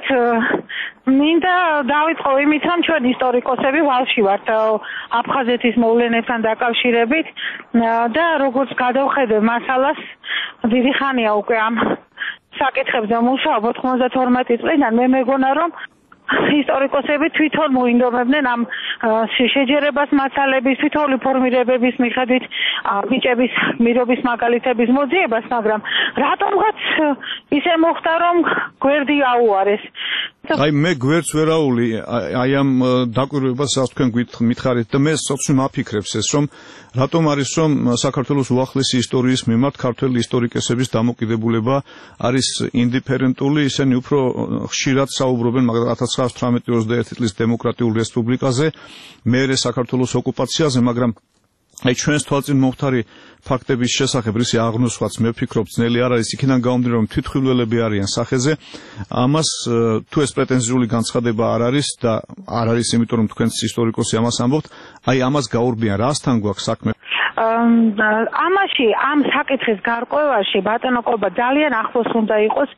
S8: მინდა დავიწყო იმით, რომ ჩვენ ისტორიკოსები ვალში ვართ აფხაზეთის მოვლენებთან დაკავშირებით და როგორც გადავხედე მასალას, დიდი ხანია უკვე ამ საკითხებზე მუშაობ ოთხმოცდათორმეტი წლიდან. მე მეგონა, რომ ისტორიკოსები თვითონ მოინდომებდნენ ამ შეჯერებას მასალების, თვითონული ფორმირებების მიხედვით ბიჭების მირობის მაგალითების მოძიებას, მაგრამ რატომღაც ისე მოხდა, რომ გვერდი აუარეს.
S6: აი მე გვერდს ვერაული აი ამ დაკვირვებას რაც თქვენ მითხარით და მე სოციალ მაფიქრებს ეს რომ რატომ არის რომ საქართველოს უახლესი ისტორიის მიმართ ქართველი ისტორიკოსების დამოკიდებულება არის ინდიფერენტული, ისინი უფრო ხშირად საუბრობენ მაგრამ ათას ცხრაასი ოცდაათი ოცდაერთი წლის დემოკრატიულ რესპუბლიკაზე, მერე საქართველოს ოკუპაციაზე, მაგრამ აი ჩვენს თვალწინ მომხდარი ფაქტების შესახებ რისი აღნოსვაც მე ვფიქრობ ძნელი არ არის, იქიდან გამომდინარე რომ თვითმხილველები არიან სახეზე, ამას თუ ეს პრეტენზიული განცხადება არ არის და არ არის იმიტომ რომ თქვენც ისტორიკოსი ამას ამბობთ, აი ამას გაურბიან, რასთან გვაქვს საქმე?
S8: ამაში ამ საკითხის გარკვევაში ბატონო ყობა ძალიან ახლოს უნდა იყოს,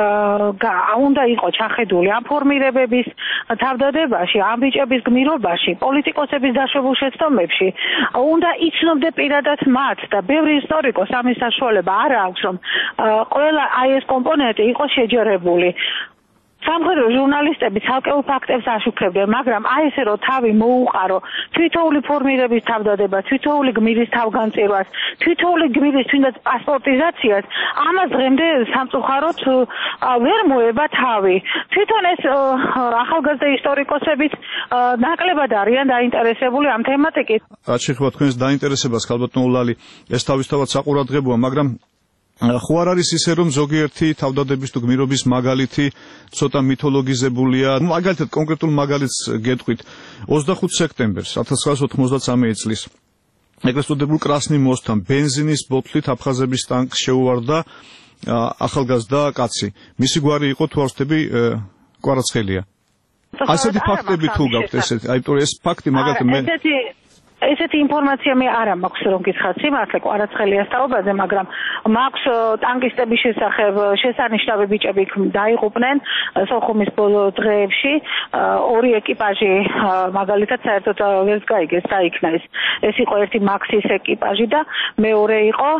S8: უნდა იყო ჩახედული ამ ფორმირებების თავდადებაში, ამ ბიჭების გმირობაში, პოლიტიკოსების დაშვებულ შეცდომებში, უნდა იცნობდე პირადად მათ და ბევრი ისტორიკოს ამის საშუალება არ აქვს, რომ ყველა აი ეს კომპონენტი იყოს შეჯერებული. სამხედრო ჟურნალისტები ცალკეულ ფაქტებს აშუქებდნენ, მაგრამ აი ესე რომ თავი მოუყარო თვითოული ფორმირების თავდადება, თვითოული გმირის თავგანწირვას, თვითოული გმირის თუნდაც პასპორტიზაციას, ამას დღემდე სამწუხაროდ ვერ მოება თავი. თვითონ ეს ახალგაზრდა ისტორიკოსებიც ნაკლებად არიან დაინტერესებული ამ თემატიკით.
S6: რაც შეეხება თქვენს დაინტერესებას, ქალბატონო ლალი, ეს თავისთავად საყურადღებოა, მაგრამ ხო არ არის ისე, რომ ზოგიერთი თავდადების თუ გმირობის მაგალითი ცოტა მითოლოგიზებულია. მაგალითად კონკრეტულ მაგალითს გეტყვით. ოცდახუთი სექტემბერს ათას ცხრაასი ოცდამეცი წლის ეგრეთ წოდებულ კრასნი მოსთან ბენზინის ბოთლით აფხაზების ტანკს შეუვარდა ახალგაზრდა კაცი. მისი გვარი იყო თუ არ ვცდები კვარაცხელია. ასეთი ფაქტები თუ გაქვთ ესეთი, აი თორე ეს ფაქტი მაგალითად მე
S8: ესეთი ინფორმაცია მე არ მაქვს რომ გითხრათ სიმართლე კვარაცხელიას თაობაზე, მაგრამ მაქვს ტანკისტების შესახებ შესანიშნავი ბიჭები დაიღუპნენ სოხუმის ბოლო დღეებში, ორი ეკიპაჟი მაგალითად საერთოდ ვერც გაიგეს დაიქნა ეს. ეს იყო ერთი მაქსის ეკიპაჟი და მეორე იყო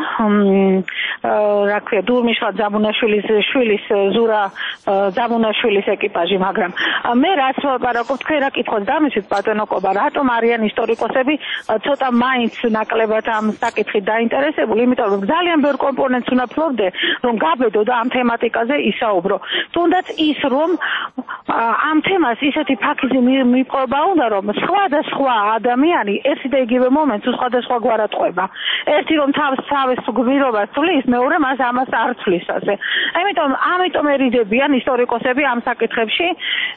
S8: რა ქვია დურმიშხა ძაბუნაშვილის შვილის ზურა ძაბუნაშვილის ეკიპაჟი, მაგრამ მე რაც ვაპარაკობ თქვენ რა კითხოთ დამისვით ბატონო კობა, რატომ არიან ისტორიკოსები ცოტა მაინც ნაკლებად ამ საკითხით დაინტერესებული, იმიტომ რომ ძალიან ბევრ კომპონენტს უნდა ფლობდე, რომ გაბედო და ამ თემატიკაზე ისაუბრო. თუნდაც ის, რომ ამ თემას ისეთი ფაქიზი მიპყრობა უნდა, რომ სხვადასხვა ადამიანი ერთი და იგივე მომენტს სხვადასხვა გვარად ყვება. ერთი რომ თავს თავის გმირობას თulis, მეორე მას ამას არ თulis ასე. ამიტომ ამიტომ ერიდებიან ისტორიკოსები ამ საკითხებში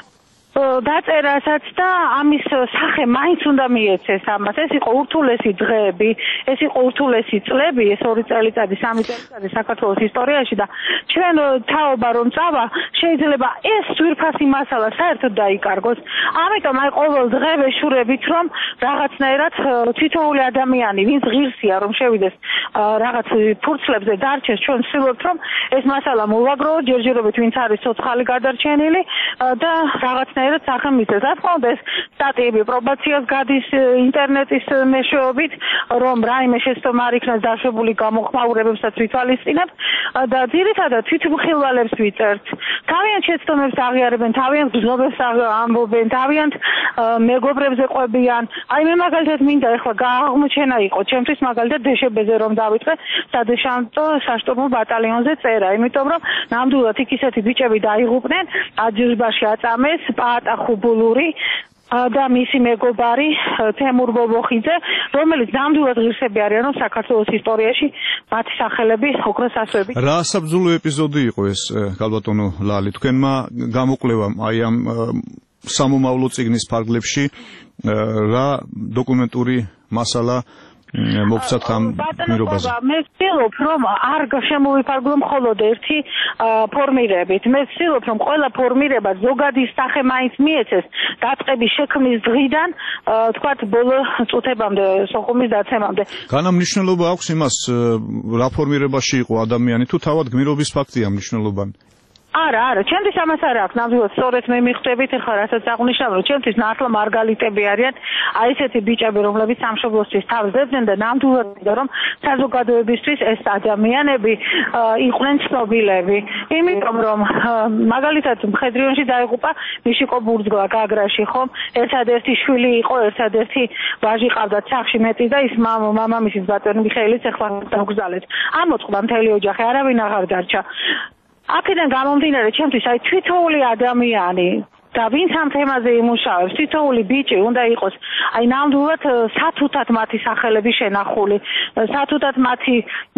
S8: დაწერასაც და ამის სახე მაინც უნდა მიეცეს ამას. ეს იყო ურთულესი დღეები, ეს იყო ურთულესი წლები, ეს ორი წელიწადი, სამი წელიწადი საქართველოს ისტორიაში და ჩვენ თაობა რომ წავა, შეიძლება ეს ძვირფასი მასალა საერთოდ დაიკარგოს. ამიტომ აი ყოველ დღე ვეშურებით რომ რაღაცნაირად თითოეული ადამიანი, ვინც ღირსია რომ შევიდეს რაღაც ფურცლებზე დარჩეს, ჩვენ ვცდილობთ რომ ეს მასალა მოვაგროვოთ, ჯერჯერობით ვინც არის ცოცხალი გადარჩენილი და რაღაცნაირად ერთ სახელმწიფოს რა თქმა უნდა ეს სტატიები პრობაციას გადის ინტერნეტის მეშვეობით რომ რაიმე შეცდომა არ იქნას დაშვებული გამოხმაურებებსაც ვითვალისწინებთ და ძირითადად თვითმხილვალებს ვიწერთ თავიანთ შეცდომებს აღიარებენ თავიანთ გზნობებს ამბობენ თავიანთ მეგობრებზე ყვებიან აი მე მაგალითად მინდა ეხლა აღმოჩენა იყო ჩემთვის მაგალითად დშბ-ზე რომ დავიწყე სადეშანტო საშტორმო ბატალიონზე წერა იმიტომ რომ ნამდვილად იქ ისეთი ბიჭები დაიღუპნენ აჯილბაში აწამეს პაატა ხუბულური და მისი მეგობარი თემურ ბობოხიძე, რომელიც ნამდვილად ღირსები არიან რომ საქართველოს ისტორიაში მათი სახელები ოქროს ასოებით.
S6: რა საბრძოლო ეპიზოდი იყო ეს, ქალბატონო ლალი, თქვენმა გამოკვლევამ აი ამ სამომავლო წიგნის ფარგლებში რა დოკუმენტური მასალა მოგცათ ამ გმირობაზე?
S8: მე ვცდილობ რომ არ შემოვიფარგლო მხოლოდ ერთი ფორმირებით. მე ვცდილობ რომ ყველა ფორმირება ზოგადი სახე მაინც მიეცეს დაწყების შექმნის დღიდან თქვათ ბოლო წუთებამდე სოხუმის დაცემამდე.
S6: განამნიშნულობა აქვს იმას რა ფორმირებაში იყო ადამიანი თუ თავად გმირობის ფაქტია მნიშვნელოვანი?
S8: არა, არა, ჩემთვის ამას არ აქვს, ნამდვილად სწორედ მე მიხვდებით, ეხლა რასაც აღნიშნავ, რომ ჩემთვის ნახლა მარგალიტები არიან, აი ესეთი ბიჭები, რომლებიც სამშობლოსთვის თავს დებდნენ და ნამდვილად რომ საზოგადოებისთვის ეს ადამიანები იყვნენ ცნობილები. იმიტომ რომ მაგალითად მხედრიონში დაიღუპა მიშიკო ბურძგლა გაგრაში, ხომ? ერთადერთი შვილი იყო, ერთადერთი ვაჟი ყავდათ სახლში მეტი და ის მამამისის ბატონი მიხეილიც ეხლა დაგზალეთ. ამოწყდა მთელი ოჯახი, არავინ აღარ დარჩა. აქედან გამომდინარე ჩემთვის აი თვითოული ადამიანი და ვინც ამ თემაზე იმუშავებს, თითოეული ბიჭი უნდა იყოს აი ნამდვილად სათუთად მათი სახელები შენახული, სათუთად მათი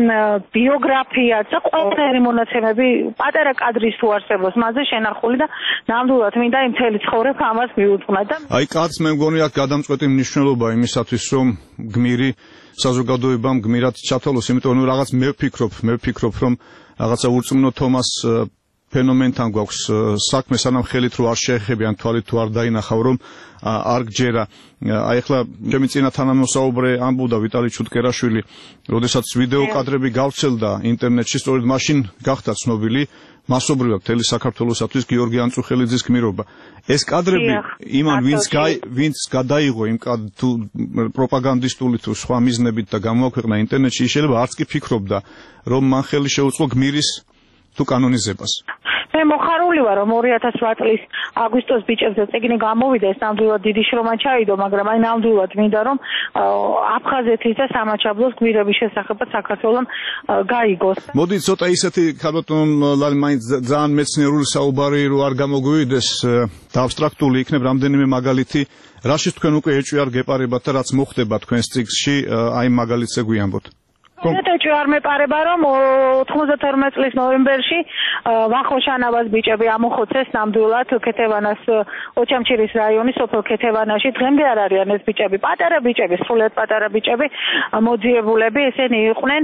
S8: ბიოგრაფია და ყველაფერი მონაცემები პატარა კადრის თუ არსებობს მასზე შენახული და ნამდვილად მინდა იმ მთელი ცხოვრება ამას მიუძღვნა და
S6: აი კაცს მე მგონი აქ გადამწყვეტი მნიშვნელობა იმისათვის რომ გმირი საზოგადოებამ გმირად ჩათვალოს, იმიტომ რომ რაღაც მე ვფიქრობ, მე ვფიქრობ რომ რაღაცა ურწმუნო თომას ფენომენთან გვაქვს საქმე, სანამ ხელით რო არ შეეხებიან, თვალით თუ არ დაინახავ, რომ არ გჯერა. აი ახლა ჩემი წინა თანამოსაუბრე ამბობდა ვიტალი ჩუტკერაშვილი, როდესაც ვიდეო კადრები გავრცელდა ინტერნეტში, სწორედ მაშინ გახდა ცნობილი მასობრივად მთელი საქართველოსათვის გიორგი ანწუხელიძის გმირობა. ეს კადრები იმან ვინც ვინც გადაიღო იმ თუ პროპაგანდისტული თუ სხვა მიზნებით და გამოაქვეყნა ინტერნეტში, შეიძლება არც კი ფიქრობდა, რომ მან ხელი შეუწყო გმირის თუ კანონიზებას.
S8: მე მოხარული ვარ, რომ ორი ათას რვა წლის აგვისტოს ბიჭებზე წიგნი გამოვიდა, ეს ნამდვილად დიდი შრომა ჩაიდო, მაგრამ აი ნამდვილად მინდა რომ აფხაზეთის და სამაჩაბლოს გმირების შესახებაც საქართველოს გაიგოს.
S6: მოდი ცოტა ისეთი ქალბატონ ლალი მაინც ძალიან მეცნიერული საუბარი რო არ გამოგვივიდეს და აბსტრაქტული იქნებ რამდენიმე მაგალითი, რაშიც თქვენ უკვე ეჭვი არ გეპარებათ და რაც მოხდება თქვენს წიგნში, აი მაგალითზე გვიამბოთ.
S8: ეჭვი არ მეპარება, რომ ოთხმოცდათორმეტ წლის ნოემბერში ვახოშანავას ბიჭები ამოხოცეს ნამდვილად ქეთევანას ოჩამჩირის რაიონის სოფელ ქეთევანაში. დღემდე არ არიან ეს ბიჭები, პატარა ბიჭები, სრულიად პატარა ბიჭები, მოძიებულები, ესენი იყვნენ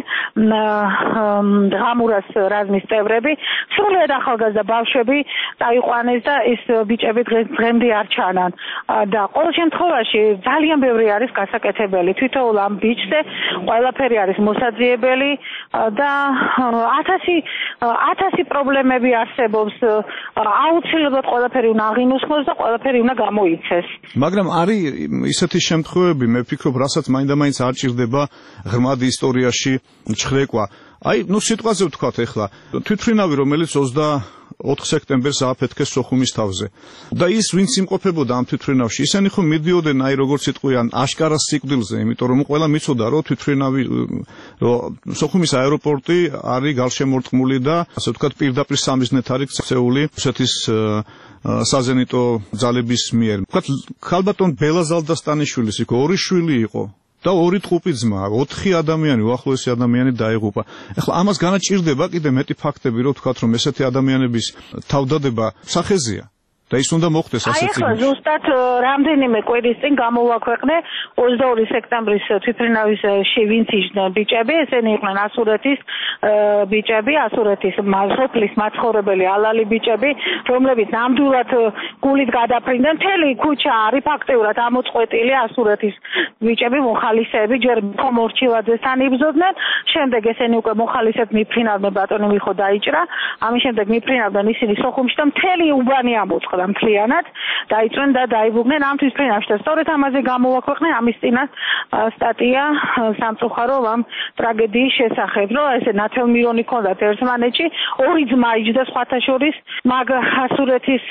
S8: ღამურას რაზმის წევრები, სრულიად ახალგაზრდა ბავშვები წაიყვანეს და ეს ბიჭები დღემდე არ ჩანან. და ყოველ შემთხვევაში ძალიან ბევრი არის გასაკეთებელი. თვითონ ამ ბიჭზე ყველაფერი არის მოსაძიებელი და ათასი ათასი პრობლემები არსებობს. აუცილებლად ყველაფერი უნდა აღინუსხოს და ყველაფერი უნდა გამოიცეს.
S6: მაგრამ არის ისეთი შემთხვევები, მე ვფიქრობ, რასაც მაინდა-მაინც არ ჭირდება ღრმად ისტორიაში ჩხრეკვა. აი, ნუ სიტყვაზე ვთქვათ ახლა, თვითმფრინავი, რომელიც ოცდაოთხ სექტემბერს ააფეთქეს სოხუმის თავზე. და ის, ვინც იმყოფებოდა ამ თვითმფრინავში, ისინი ხომ მიდიოდნენ, აი როგორც იტყვიან, აშკარა სიკვდილზე, იმიტომ რომ ყველა მიცოდა, რომ თვითმფრინავი, რომ სოხუმის აეროპორტი არის გარშემორტყმული და ასე ვთქვათ, პირდაპირ სამიზნედ არის ქცეული რუსეთის საზენიტო ძალების მიერ. ვთქვათ, ქალბატონ ბელა ზალდასტანიშვილის იქ ორი შვილი იყო. და ორი ტყუპი ძმა, ოთხი ადამიანი, უახლოესი ადამიანი დაიღუპა. ეხლა ამას განაჭირდება კიდე მეტი ფაქტები, რომ ვთქვათ, რომ ესეთი ადამიანების თავდადება სახეზეა. და ის უნდა მოხდეს ასე წინ.
S8: აი, ზუსტად რამდენიმე კვირის წინ გამოვაქვეყნე ოცდაორი სექტემბრის თვითმფრინავის ვინც იჯდნენ ბიჭები, ესენი იყვნენ ასურეთის ბიჭები, ასურეთის სოფლის მაცხოვრებელი ალალი ბიჭები, რომლებიც ნამდვილად გულით გადაფრინდნენ. მთელი ქუჩა არის ფაქტიურად ამოწყვეტილი ასურეთის ბიჭები, მოხალისეები, ჯერ ხომორჩილაძესთან იბრძოდნენ, შემდეგ ესენი უკვე მოხალისედ მიფრინავდნენ, ბატონი მიხო დაიჭრა, ამის შემდეგ მიფრინავდნენ ისინი სოხუმში და მთელი უბანი ამოწყდა მთლიანად დაიწვნენ და დაიბუგნენ ამ თვითმფრინავში და სწორედ ამაზე გამოვაქვეყნე ამის წინათ სტატია სამწუხარო ამ ტრაგედიის შესახებ, რომ ესე ნათელმირონი ქონდათ ერთმანეთში, ორი ძმა იჯდა სხვათა შორის, მაგ ასურეთის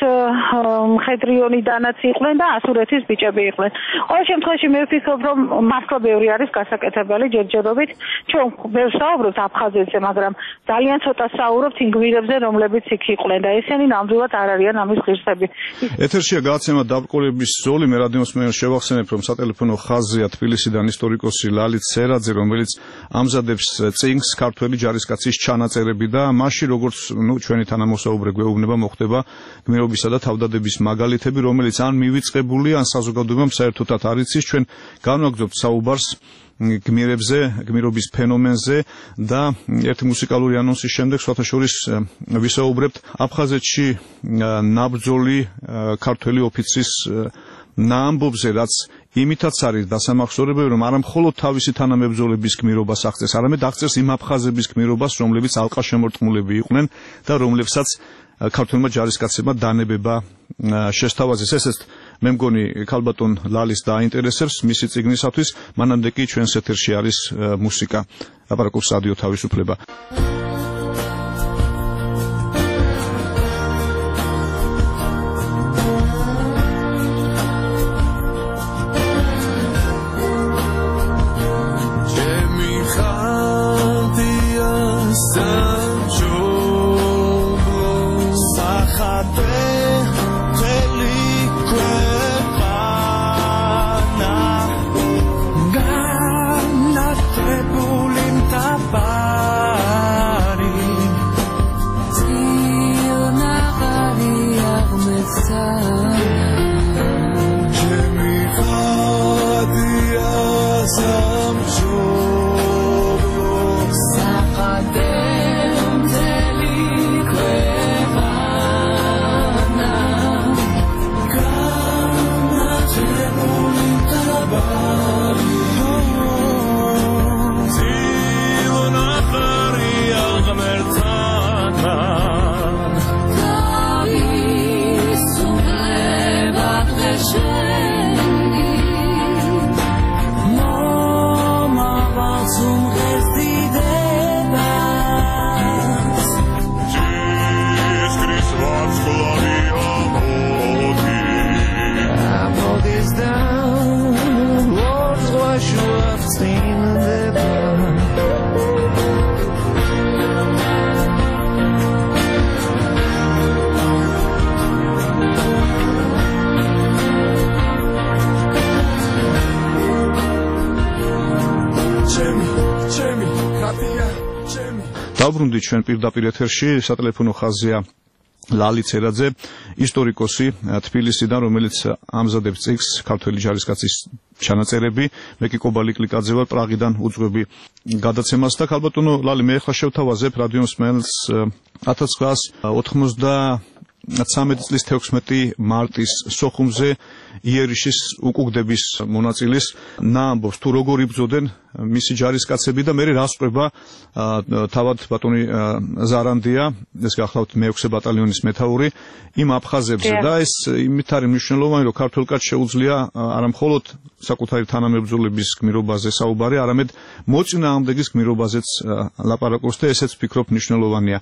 S8: მხედრიონიდანაც იყვნენ და ასურეთის ბიჭები იყვნენ. ყოველ შემთხვევაში მე ვფიქრობ, რომ მართლა ბევრი არის გასაკეთებელი ჯერჯერობით. ჩვენ ბევრს საუბრობთ აფხაზეთზე, მაგრამ ძალიან ცოტა საუბრობთ იმ გმირებზე, რომლებიც იქ იყვნენ და ესენი ნამდვილად არ არიან ამის ღირსები.
S6: ეთერშია გადაცემა დაბრკოლების ზოლი, მე რადიოს მიერ შევახსენებ, რომ სატელეფონო ხაზია თბილისიდან ისტორიკოსი ლალით ცერაძე, რომელიც ამზადებს წიგნს ქართველი ჯარისკაცის ჩანაწერები და მასში როგორც ნუ ჩვენი თანამოსაუბრე გვეუბნება მოხდება გმირობისა და თავდადების მაგალითები, რომელიც ან მივიწყებული, ან საზოგადოებამ საერთოდაც არ იცის. ჩვენ განვაგრძობთ საუბარს გმირებზე, გმირობის ფენომენზე და ერთი მუსიკალური ანონსის შემდეგ სხვათა შორის ვისაუბრებთ აფხაზეთში ნაბრძოლი ქართველი ოფიცრის ნაამბობზე, რაც იმითაც არის დასამახსოვრებელი, რომ არა მხოლოდ თავისი თანამებრძოლების გმირობას აღწევს, არამედ აღწევს იმ აფხაზების გმირობას, რომლებიც ალყაშემორტყმულები იყვნენ და რომლებსაც ქართველმა ჯარისკაცებმა დანებება შესთავაზეს. ესეც მე მგონი ქალბატონ ლალის დაინტერესებს მისი წიგნისათვის, მანამდე კი ჩვენს ეთერში არის მუსიკა. ლაპარაკობს რადიო თავისუფლება. დავბრუნდით ჩვენ პირდაპირ ეთერში, სატელეფონო ხაზია ლალი ცერაძე, ისტორიკოსი თბილისიდან, რომელიც ამზადებს წიგნს ქართველი ჯარისკაცის ჩანაწერები. მე კი კობალი კლიკაძე ვარ პრაღიდან უძღვები გადაცემას და ქალბატონო ლალი, მე ახლა შევთავაზებ რადიო მსმენელს ათას ცხრაას ოცდამეცი წლის თექვსმეტი მარტის სოხუმზე იერიშის უკუგდების მონაწილის ნაამბობს თუ როგორ იბრძოდნენ მისი ჯარისკაცები და მე რა სწრება თავად ბატონი ზარანდია, ეს გახლავთ მეექვსე ბატალიონის მეთაური, იმ აფხაზებზე და ეს იმით არის მნიშვნელოვანი, რომ ქართველ კაცს შეუძლია არა მხოლოდ საკუთარი თანამებრძოლების გმირობაზე საუბარი, არამედ მოწინააღმდეგის გმირობაზეც ლაპარაკობს და ესეც ვფიქრობ მნიშვნელოვანია.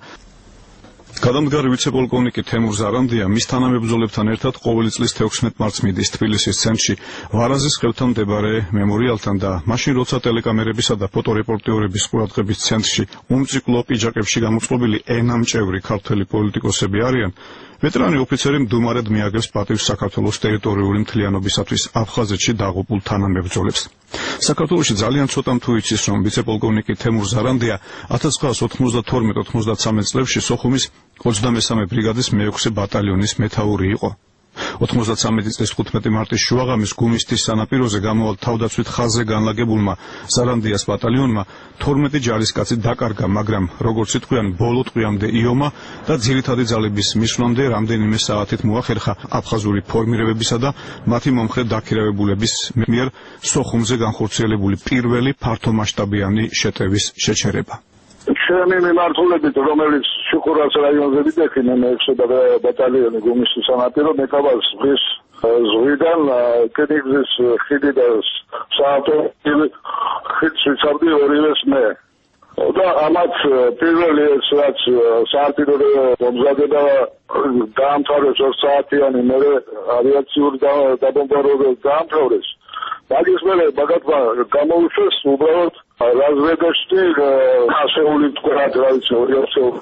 S6: გადამდგარი ვიცე-პოლკოვნიკი თემურ ზარანდია მის თანამებრძოლებთან ერთად ყოველი წლის თექვსმეტ მარტს მიდის თბილისის ცენტრში ვარაზის ხელთან მდებარე მემორიალთან და მაშინ როცა ტელეკამერებისა და ფოტორეპორტიორების ყურადღების ცენტრში უმციკლო პიჯაკებში გამოწყობილი ენამჭევრი ქართველი პოლიტიკოსები არიან, ვეტერანი ოფიცერი მდუმარედ მიაგებს პატივს საქართველოს ტერიტორიული მთლიანობისათვის აფხაზეთში დაღუპულ თანამებრძოლებს. საქართველოში ძალიან ცოტამ თუ იცის, რომ ვიცე-პოლკოვნიკი თემურ ზარანდია ათას ცხრაას ოთხმოცდათორმეტ ოთხმოცდაცამეტ წლებში სოხუმის ოცდამესამე ბრიგადის მეექვსე ბატალიონის მეთაური იყო. ოთხმოცდაცამეტი წლის თხუთმეტი მარტის შუაღამის გუმისთის სანაპიროზე გამოვალ თავდაცვით ხაზზე განლაგებულმა ზარანდიას ბატალიონმა თორმეტი ჯარისკაცი დაკარგა, მაგრამ როგორც იტყვიან, ბოლო ტყვიამდე იომა და ძირითადი ძალების მისვლამდე რამდენიმე საათით მოახერხა აფხაზური ფორმირებებისა და მათი მომხრე დაქირავებულების მიერ სოხუმზე განხორციელებული პირველი ფართომასშტაბიანი შეტევის შეჩერება.
S9: ჩემი მიმართულებით, რომელიც შუქურას რაიონზე ვიდექინე მეექვსე ბატალიონი გუმისთის სანაპირო, მეკაბას ზღვის ზღვიდან კენიგზის ხიდი და საავტომობილო ხიდს ვიცავდი ორივეს მე. და ამათ პირველი ეს რაც საავტომობილო მომზადება დაამთავრეს ორ საათიანი, მერე ავიაციური დაბომბარდირება დაამთავრეს. მაგის მერე ბაგატმა გამოუშვეს უბრალოდ razvedashti ასეული თქვათ რა ვიცი ორი ასეული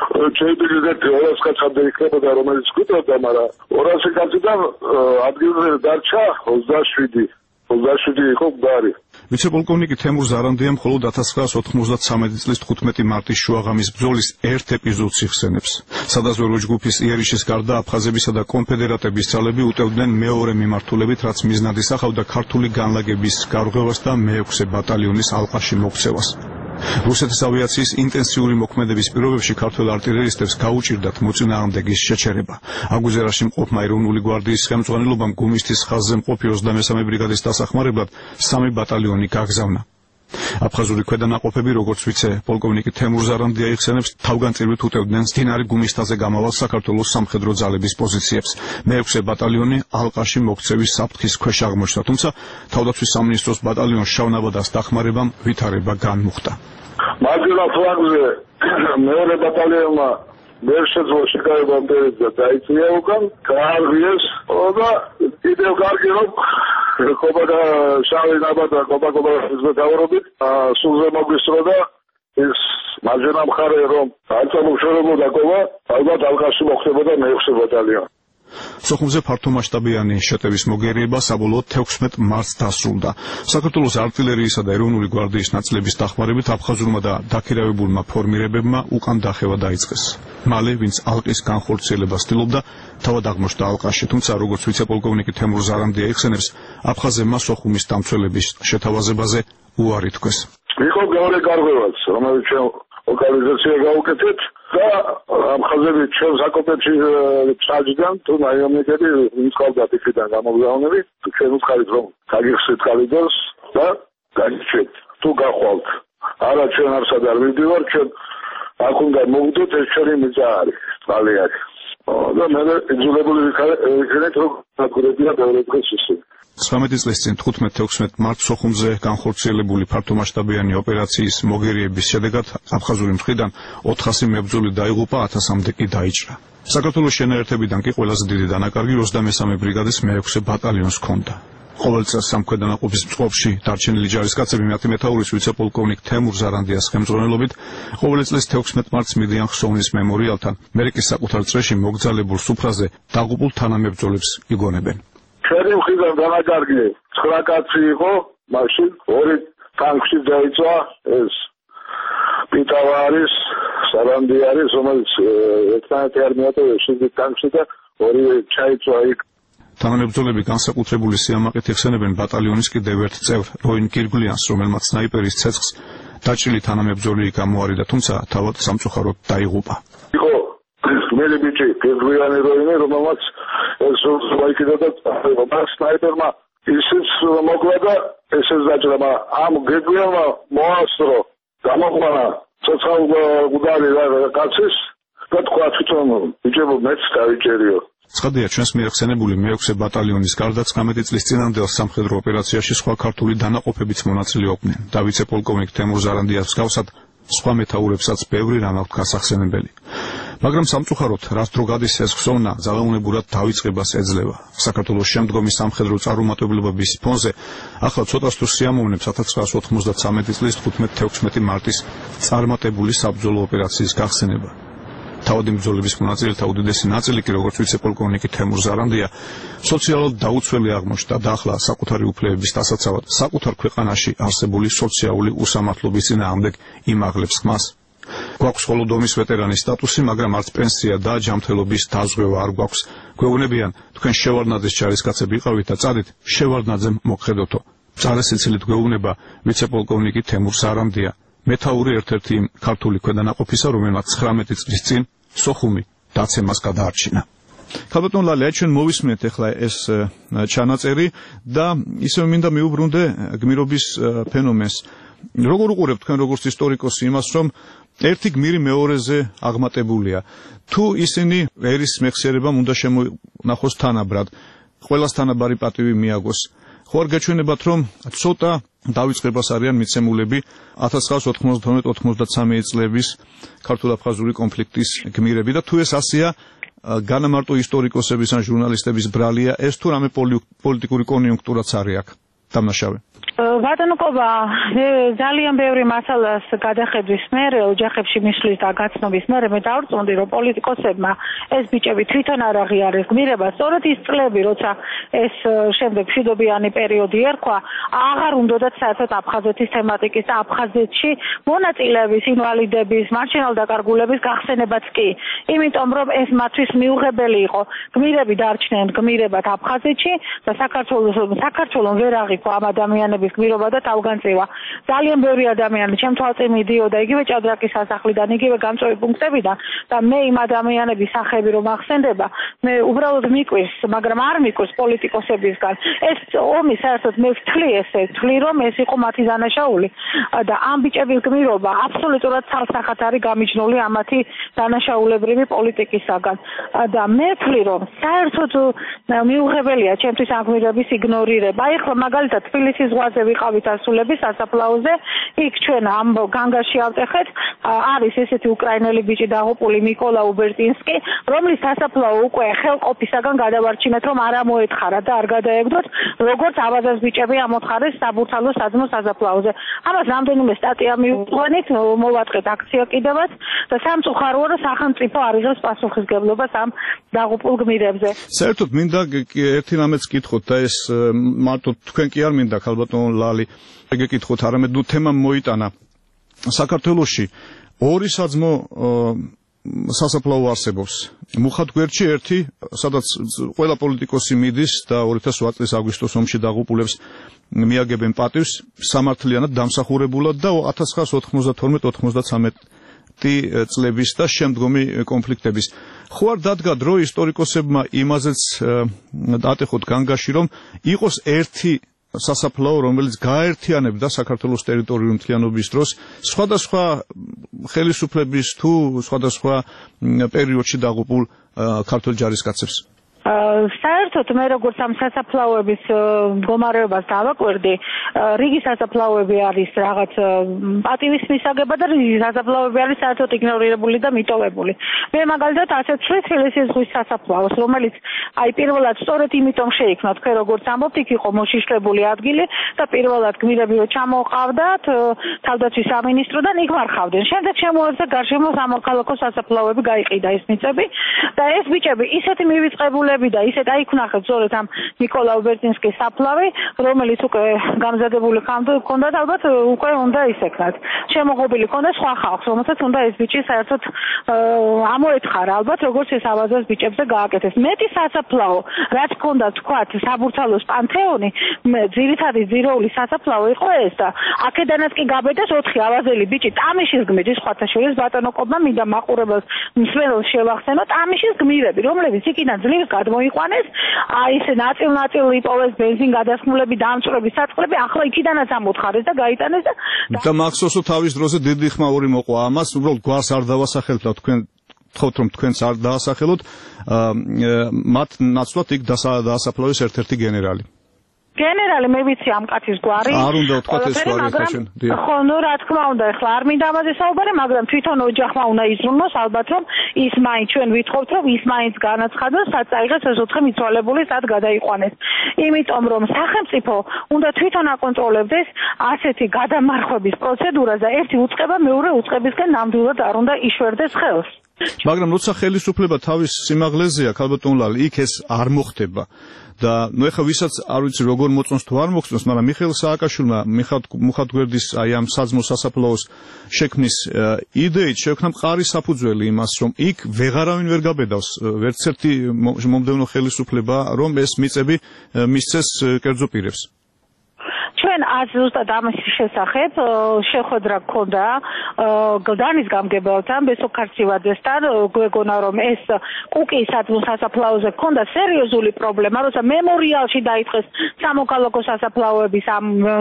S9: შეიძლება ორას კაცამდე იქნებოდა რომელიც გვიტყოდა, მაგრამ ორასი კაციდან ადგილზე დარჩა ოცდაშვიდი ოცდაშვიდი იყო გვარი.
S6: ვიცე-პოლკოვნიკი თემურ ზარანდია მხოლოდ ათას ცხრაას ოთხმოცდაცამეტი წლის თხუთმეტი მარტის შუაღამის ბრძოლის ერთ ეპიზოდს იხსენებს. სადაზვერვო ჯგუფის იერიშის გარდა აფხაზებისა და კონფედერატების ძალები უტევდნენ მეორე მიმართულებით, რაც მიზნად ისახავდა ქართული განლაგების გარღვევას და მეექვსე ბატალიონის ალყაში მოქცევას. რუსეთის ავიაციის ინტენსიური მოქმედების პირობებში ქართველ არტილერისტებს გაუჭირდათ მოწინააღმდეგის შეჩერება. აგვიზერაში მყოფმა ეროვნული გვარდიის ხელმძღვანელობამ გუმისთის ხაზზე მყოფი ოცდამესამე ბრიგადის დასახმარებლად სამი ბატალიონი გაგზავნა. აფხაზური ქვედანაყოფები, როგორც ვიცე-პოლკოვნიკი თემურ ზარანდია იხსენებს, თავგანწირვით უტევდნენ მდინარე გუმისთაზე გამავალ საქართველოს სამხედრო ძალების პოზიციებს. მეექვსე ბატალიონი ალყაში მოქცევის საფრთხის ქვეშ აღმოჩნდა, თუმცა თავდაცვის სამინისტროს ბატალიონს შავნაბადას დახმარებამ ვითარება განმუხტა.
S9: მარჯვენა ფლანგზე მეორე ბატალიონმა ვერ შეძლო შეკავებამდე და დაიწია უკან, გაარღვიეს და კიდევ კარგი რომ კობა და შავი ნაბადა კობა კობა მეთაურობით სულზე მოგვისწრო და ეს მარჯვენა მხარე რომ აწამოშორებოდა კობა, ალბათ ალყაში მოხდებოდა მეექვსე ბატალიონი.
S6: სოხუმზე ფართომასშტაბიანი შეტევის მოგერიება საბოლოოდ თექვსმეტ მარტს დასრულდა. საქართველოს არტილერიისა და ეროვნული გვარდიის ნაწილების დახმარებით აფხაზურმა და დაქირავებულმა ფორმირებებმა უკან დახევა დაიწყეს. მალე, ვინც ალყის განხორციელებას ცდილობდა, თავად აღმოჩნდა ალყაში, თუმცა როგორც ვიცე-პოლკოვნიკი თემურ ზარანდია იხსენებს, აფხაზებმა სოხუმის დამცველების შეთავაზებაზე უარი თქვეს.
S9: იყო მეორე გარღვევაც, რომელიც ჩვენ ლოკალიზაცია გავუკეთეთ და აფხაზები ჩვენს აკოპებში ჩაჯდან თუ ნაიომნიკები მისყავდათ იქიდან გამოგზავნები, ჩვენ უცხარით რომ გაგიხსნით კალიდორს და გაგიჩვენთ თუ გახვალთ. არა ჩვენ არსად არ მივდივარ, ჩვენ აქ უნდა მოვდოთ, ეს ჩვენი მიწა არის, წყალი აქვს. და მე იძულებული ვიქნეთ რომ გაგურებია მეორე დღეს ისე.
S6: ცხრამეტი წლის წინ თხუთმეტ თექვსმეტ მარტს სოხუმზე განხორციელებული ფართომასშტაბიანი ოპერაციის მოგერიების შედეგად აფხაზური მხრიდან ოთხასი მებრძოლი დაიღუპა, ათასამდე კი დაიჭრა. საქართველოს შენაერთებიდან კი ყველაზე დიდი დანაკარგი ოცდამესამე ბრიგადის მეექვსე ბატალიონს ჰქონდა. ყოველ წელს სამხედროების წყობაში დარჩენილი ჯარისკაცები მათი მეთაურის ვიცე-პოლკოვნიკ თემურ ზარანდიას ხელმძღვანელობით ყოველი წლის თექვსმეტ მარტს მიდიან ხსოვნის მემორიალთან, მერიკის საკუთარ წრეში მოგძალებულ სუფრაზე დაღუპულ თანამებრძოლებს იგონებენ.
S9: ჩვენი მხრიდან დანაკარგი ცხრა კაცი იყო, მაშინ ორი ტანკში დაიწვა ეს პიტავა არის, სარანდი არის, რომელიც ერთმანეთი არ მიატოვებს შიგნით ტანკში და ორივე ჩაიწვა იქ.
S6: თანამებრძოლები განსაკუთრებული სიამაყით იხსენებენ ბატალიონის კიდევ ერთ წევრ როინ კირგლიანს, რომელმაც სნაიპერის ცეცხლს დაჭრილი თანამებრძოლი გამოარიდა, თუმცა თავად სამწუხაროდ დაიღუპა.
S9: იყო გმირი ბიჭი კირგლიანი როინი, რომელმაც ეს მოიკიდა და სნაიპერმა ისიც მოკლა და ესეც დაჭრა, ამ კირგლიანმა მოასწრო გამოყვანა ცოცხალ გუდარი კაცის და თქვა თვითონ ბიჭებო მეც დავიჭერიო.
S6: ცხადია, ჩვენს მიერ ხსენებული მეექვსე ბატალიონის გარდა ცხრამეტი წლის წინანდელ სამხედრო ოპერაციაში სხვა ქართული დანაყოფებიც მონაწილეობდნენ. დავიცე-პოლკოვნიკ თემურ ზარანდიას მსგავსად სხვა მეთაურებსაც ბევრი რამ აქვთ გასახსენებელი. მაგრამ სამწუხაროდ, რას დრო გადის ეს ხსოვნა, ძალაუნებურად დავიწყებას ეძლევა. საქართველოს შემდგომი სამხედრო წარუმატებლობების ფონზე ახლა ცოტას თუ სიამოვნებს ათას ცხრაასი ოთხმოცდათვრამეტი წლის თხუთმეტი-თექვსმეტი მარტის წარმატებული საბრძოლო ოპერაციის გახსენება. თავადი ბრძოლების მონაწილეთა უდიდესი ნაწილი კი როგორც ვიცე-პოლკოვნიკი თემურ ზარანდია სოციალურად დაუცველი აღმოჩნდა და ახლა საკუთარი უფლებების დასაცავად საკუთარ ქვეყანაში არსებული სოციალური უსამართლობის წინააღმდეგ იმაღლებს ხმას. გვაქვს მხოლოდ ომის ვეტერანის სტატუსი, მაგრამ არც პენსია და ჯანმრთელობის დაზღვევა არ გვაქვს. გვეუბნებიან, თქვენ შევარდნაძის ჯარისკაცები იყავით და წადით შევარდნაძემ მოგხედოთო. მწარე სიცილით გვეუბნება ვიცე-პოლკოვნიკი თემურ ზარანდია, მეთაური ერთ-ერთი ქართული ქვედანაყოფისა, რომელმაც ცხრამეტი წლის წინ სოხუმი დაცემას გადაარჩინა. ქალბატონ ლალე, აი ჩვენ მოვისმენთ ახლა ეს ჩანაწერი და ისევ მინდა მიუბრუნდე გმირობის ფენომენს. როგორ უყურებთ თქვენ როგორც ისტორიკოსი იმას, რომ ერთი გმირი მეორეზე აღმატებულია? თუ ისინი ერის მეხსიერებამ უნდა შემონახოს თანაბრად, ყველას თანაბარი პატივი მიაგოს, ხო არ გაჩვენებათ, რომ ცოტა დავიწყებას არიან მიცემულები ათას ცხრაასი ოთხმოცდათორმეტი ოთხმოცდაცამეტი წლების ქართულ-აფხაზური კონფლიქტის გმირები და თუ ეს ასეა, განა მარტო ისტორიკოსების ან ჟურნალისტების ბრალია, ეს თუ რამე პოლიტიკური კონიუნქტურაც არის აქ დამნაშავე?
S8: ბატონო კობა, ძალიან ბევრი მასალას გადახედვის მერე, ოჯახებში მისვლის და გაცნობის მერე მე დავწუნდი, რომ პოლიტიკოსებმა ეს ბიჭები თვითონ არ აღიარეს გმირება. სწორედ ის წლები, როცა ეს შემდეგ მშვიდობიანი პერიოდი ერქვა, აღარ უნდათ საერთოდ აფხაზეთის თემატიკის და აფხაზეთში მონაწილეების, ინვალიდების, მარჩენალ-დაკარგულების გახსენებაც კი. იმიტომ რომ ეს მათთვის მიუღებელი იყო. გმირები დარჩნენ გმირებად აფხაზეთში და საქართველოს საქართველოს ვერ აღიქვა ამ ადამიანების გმირობა და თავგანწირვა. ძალიან ბევრი ადამიანი ჩემ თვალწინ მიდიოდა იგივე ჭადრაკის სასახლიდან, იგივე გამწვევი პუნქტებიდან და მე იმ ადამიანების სახეები რომ ახსენდება, მე უბრალოდ მიკვირს, მაგრამ არ მიკვირს პოლიტიკოსებისგან. ეს ომი საერთოდ მე ვთვლი ესე, ვთვლი რომ ეს იყო მათი დანაშაული და ამ ბიჭების გმირობა აბსოლუტურად ცალსახად არის გამიჯნული ამათი დანაშაულებრივი პოლიტიკისაგან და მე ვთვლი რომ საერთოდ მიუღებელია ჩემთვის ამ გმირების იგნორირება. აი ხო მაგალითად თბილისის ზღვაზე ვიყავით ასულები სასაფლაოზე, იქ ჩვენ ამ განგაში ავტეხეთ, არის ესეთი უკრაინელი ბიჭი დაღუპული მიკოლა უბერტინსკი, რომლის სასაფლაო უკვე ხელყოფისაგან გადავარჩინეთ, რომ არ ამოეთხარა და არ გადაეგდოთ, როგორც აბაზას ბიჭები ამოთხარეს საბურთალოს საძმო სასაფლაოზე. ამას რამდენიმე სტატია მივუყვანით, მოვატყეთ აქცია კიდევაც და სამწუხაროა, რომ სახელმწიფო არ იღებს პასუხისგებლობას ამ დაღუპულ გმირებზე.
S6: საერთოდ მინდა ერთი რამეც კითხოთ და ეს მარტო თქვენ კი არ მინდა ქალბატონ ლალი გეკითხოთ, არამედ ნუ თემა მოიტანა. საქართველოში ორი საძმო სასაფლაო არსებობს. მუხად გვერდში ერთი, სადაც ყველა პოლიტიკოსი მიდის და ორი ათას ოთხ წლის აგვისტოს ომში დაღუპულებს მიაგებენ პატივს სამართლიანად დამსახურებულად და ათას ცხრაასი ოთხმოცდათორმეტი ოთხმოცდაცამეტი წლების და შემდგომი კონფლიქტების. ხო არ დადგა დრო ისტორიკოსებმა იმაზეც ატეხოთ განგაში, რომ იყოს ერთი სასაფლაო, რომელიც გააერთიანებდა საქართველოს ტერიტორიული მთლიანობის დროს სხვადასხვა ხელისუფლების თუ სხვადასხვა პერიოდში დაღუპულ ქართველ ჯარისკაცებს.
S8: საერთოდ მე როგორც ამ სასაფლაოების მდგომარეობას დავაკვირდი, რიგი სასაფლაოები არის რაღაც პატივის მისაგება და რიგი სასაფლაოები არის საერთოდ იგნორირებული და მიტოვებული. მე მაგალითად ასეთ ვთვლი თბილისის ზღვის სასაფლაოს, რომელიც აი პირველად სწორედ იმიტომ შეიქმნა, თქვენ როგორც ამბობთ, იქ იყო მოშიშრებული ადგილი და პირველად გმირებიო ჩამოყავდათ თავდაცვის სამინისტროდან, იქ მარხავდნენ. შემდეგ შემოერთა გარშემო სამოქალაქო სასაფლაოები, გაიყიდა ეს მიწები და ეს ბიჭები ისეთი მივიწყებული მიწები და ისეთ აი ქნახეთ ზორეთ ამ ნიკოლაუ ბერტინსკის საფლავი, რომელიც უკვე გამზადებული ქონდა და ალბათ უკვე უნდა ისექნათ. შემოღობილი ქონდა სხვა ხალხს, რომელსაც უნდა ეს ბიჭი საერთოდ ამოეთხარა ალბათ როგორც ეს ავაზას ბიჭებზე გააკეთეს. მეტი სასაფლაო, რაც ქონდა თქვათ საბურთალოს პანთეონი, ძირითადი ძიროული სასაფლაო იყო ეს და აქედანაც კი გაბედას ოთხი ავაზელი ბიჭი ტამიშის გმირის სხვათა შორის ბატონო კობმა მინდა მაყურებელს მსმენელს შევახსენოთ ტამიშის გმირები, რომლებიც იქიდან ძლივს გადმოიყვანეს, აი ეს ნაწილ-ნაწილ იპოვეს ბენზინ გადასხმულები, დამწვრები, საწყლები, ახლა იქიდანაც ამოთხარეს და გაიტანეს და
S6: და მახსოვსო თავის დროზე დიდი ხმაური მოყვა ამას, უბრალოდ გვარს არ დავასახელოთ და თქვენ თხოვთ რომ თქვენც არ დაასახელოთ, მათ ნაცვლად იქ დაასაფლავეს ერთ-ერთი გენერალი.
S8: გენერალი მე ვიცი ამ კაცის გვარი.
S6: არ უნდა ვთქვათ ეს გვარი ახლა.
S8: ხო, ნუ რა თქმა უნდა, ახლა არ მინდა ამაზე საუბარი, მაგრამ თვითონ ოჯახმა უნდა იზრუნოს ალბათ რომ ის მაინც ჩვენ ვითხოვთ რომ ის მაინც განაცხადოს, სად წაიღეს ეს ოთხი მიცვალებული, სად გადაიყვანეს. იმიტომ რომ სახელმწიფო უნდა თვითონ აკონტროლებდეს ასეთი გადამარხვების პროცედურას და ერთი უწყება მეორე უწყებისგან ნამდვილად არ უნდა იშვერდეს ხელს.
S6: მაგრამ როცა ხელისუფლება თავის სიმაღლეზეა, ქალბატონლალი, იქ ეს არ მოხდება. და ნუ ეხლა ვისაც არ ვიცი როგორ მოწონს თუ არ მოხსნოს, მაგრამ მიხეილ სააკაშვილმა მიხატგვერდის აი ამ საძმო სასაფლაოს შექმნის იდეით შექმნა მყარი საფუძველი იმას, რომ იქ ვეღარავინ ვერ გაბედავს, ვერც ერთი მომდევნო ხელისუფლება, რომ ეს მიწები მისცეს კერძო პირებს.
S8: ჩვენ आज ზუსტად ამის შესახებ შეხვედრა გქონდა გლდანის გამგებელთან, ბესოქარცივაძესთან, გვეგონა რომ ეს კუკის საძმო სასაფლაოზე გქონდა სერიოზული პრობლემა, როცა მემორიალში დაიწყეს სამოქალაქო სასაფლაოების ამ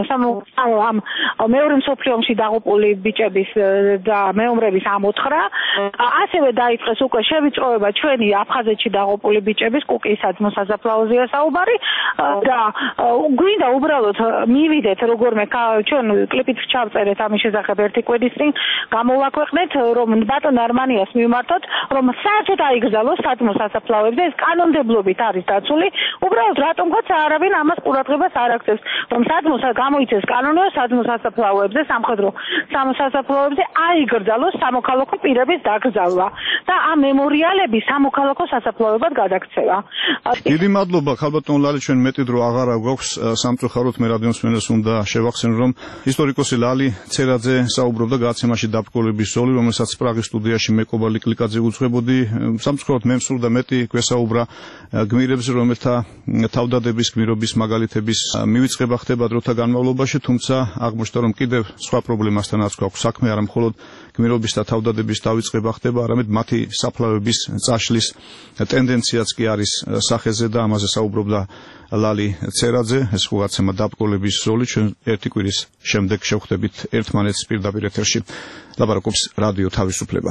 S8: ამ მეორე მსოფლიო ომში დაღუპული ბიჭების და მეომრების ამოთხრა, ასევე დაიწყეს უკვე შევიწროება ჩვენი აფხაზეთში დაღუპული ბიჭების კუკის საძმო სასაფლაოზეა საუბარი და გვინდა უბრალოდ მივიდეთ როგორმე ჩვენ კლიპით ჩავწერეთ ამის შესახებ ერთი კვირის წინ გამოვაქვეყნეთ რომ ბატონ არმანიას მივმართოთ რომ საერთოდ აიგზავნოს საძმო სასაფლაოებზე ეს კანონმდებლობით არის დაცული უბრალოდ რატომღაც არავინ ამას ყურადღებას არ აქცევს რომ საძმო გამოიცეს კანონია საძმო სასაფლაოებზე სამხედრო სასაფლაოებზე აიგრძალოს სამოქალაქო პირების დაკრძალვა და ამ მემორიალების სამოქალაქო სასაფლაოებად გადაქცევა.
S6: დიდი მადლობა ქალბატონ ლალი, ჩვენ მეტი დრო აღარ გვაქვს სამწუხაროდ მე რადიოს მენელს უნდა შევახსენო რომ ისტორიკოსი ლალი ცერაძე საუბრობდა გადაცემაში დაბრკოლების ზოლი, რომელსაც პრაღის სტუდიაში მე კობალი კლიკაძე უძღვებოდი. სამწუხაროდ მე მსურდა მეტი გვესაუბრა გმირებზე, რომელთა თავდადების გმირობის მაგალითების მივიწყება ხდება დროთა განმავლობაში, თუმცა აღმოჩნდა რომ კიდევ სხვა პრობლემასთანაც გვაქვს საქმე, არა მხოლოდ გმირობის და თავდადების დავიწყება ხდება, არამედ მათი საფლავების წაშლის ტენდენციაც კი არის სახეზე და ამაზე საუბრობდა ლალი ცერაძე. ეს ხო გაცემა დაბრკოლების ზოლი, ჩვენ ერთი კვირის შემდეგ შევხვდებით ერთმანეთს პირდაპირ ეთერში. ლაპარაკობს რადიო თავისუფლება.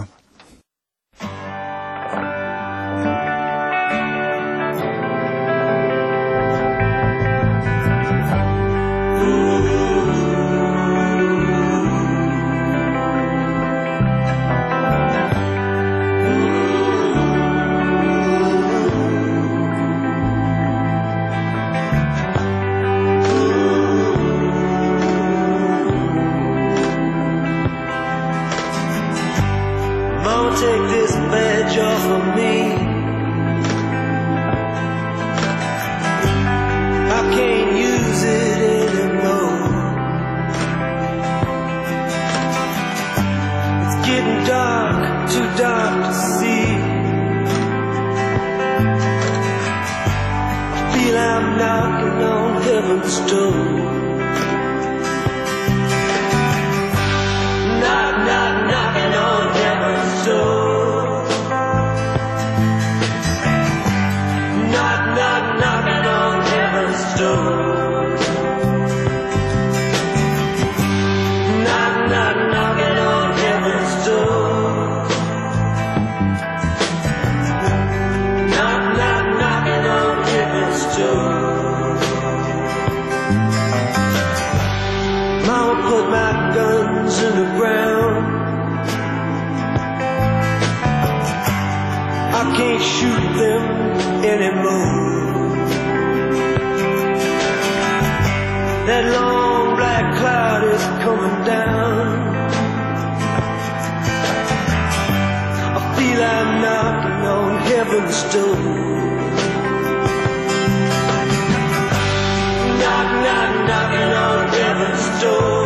S12: knock, knock, knocking on heaven's door.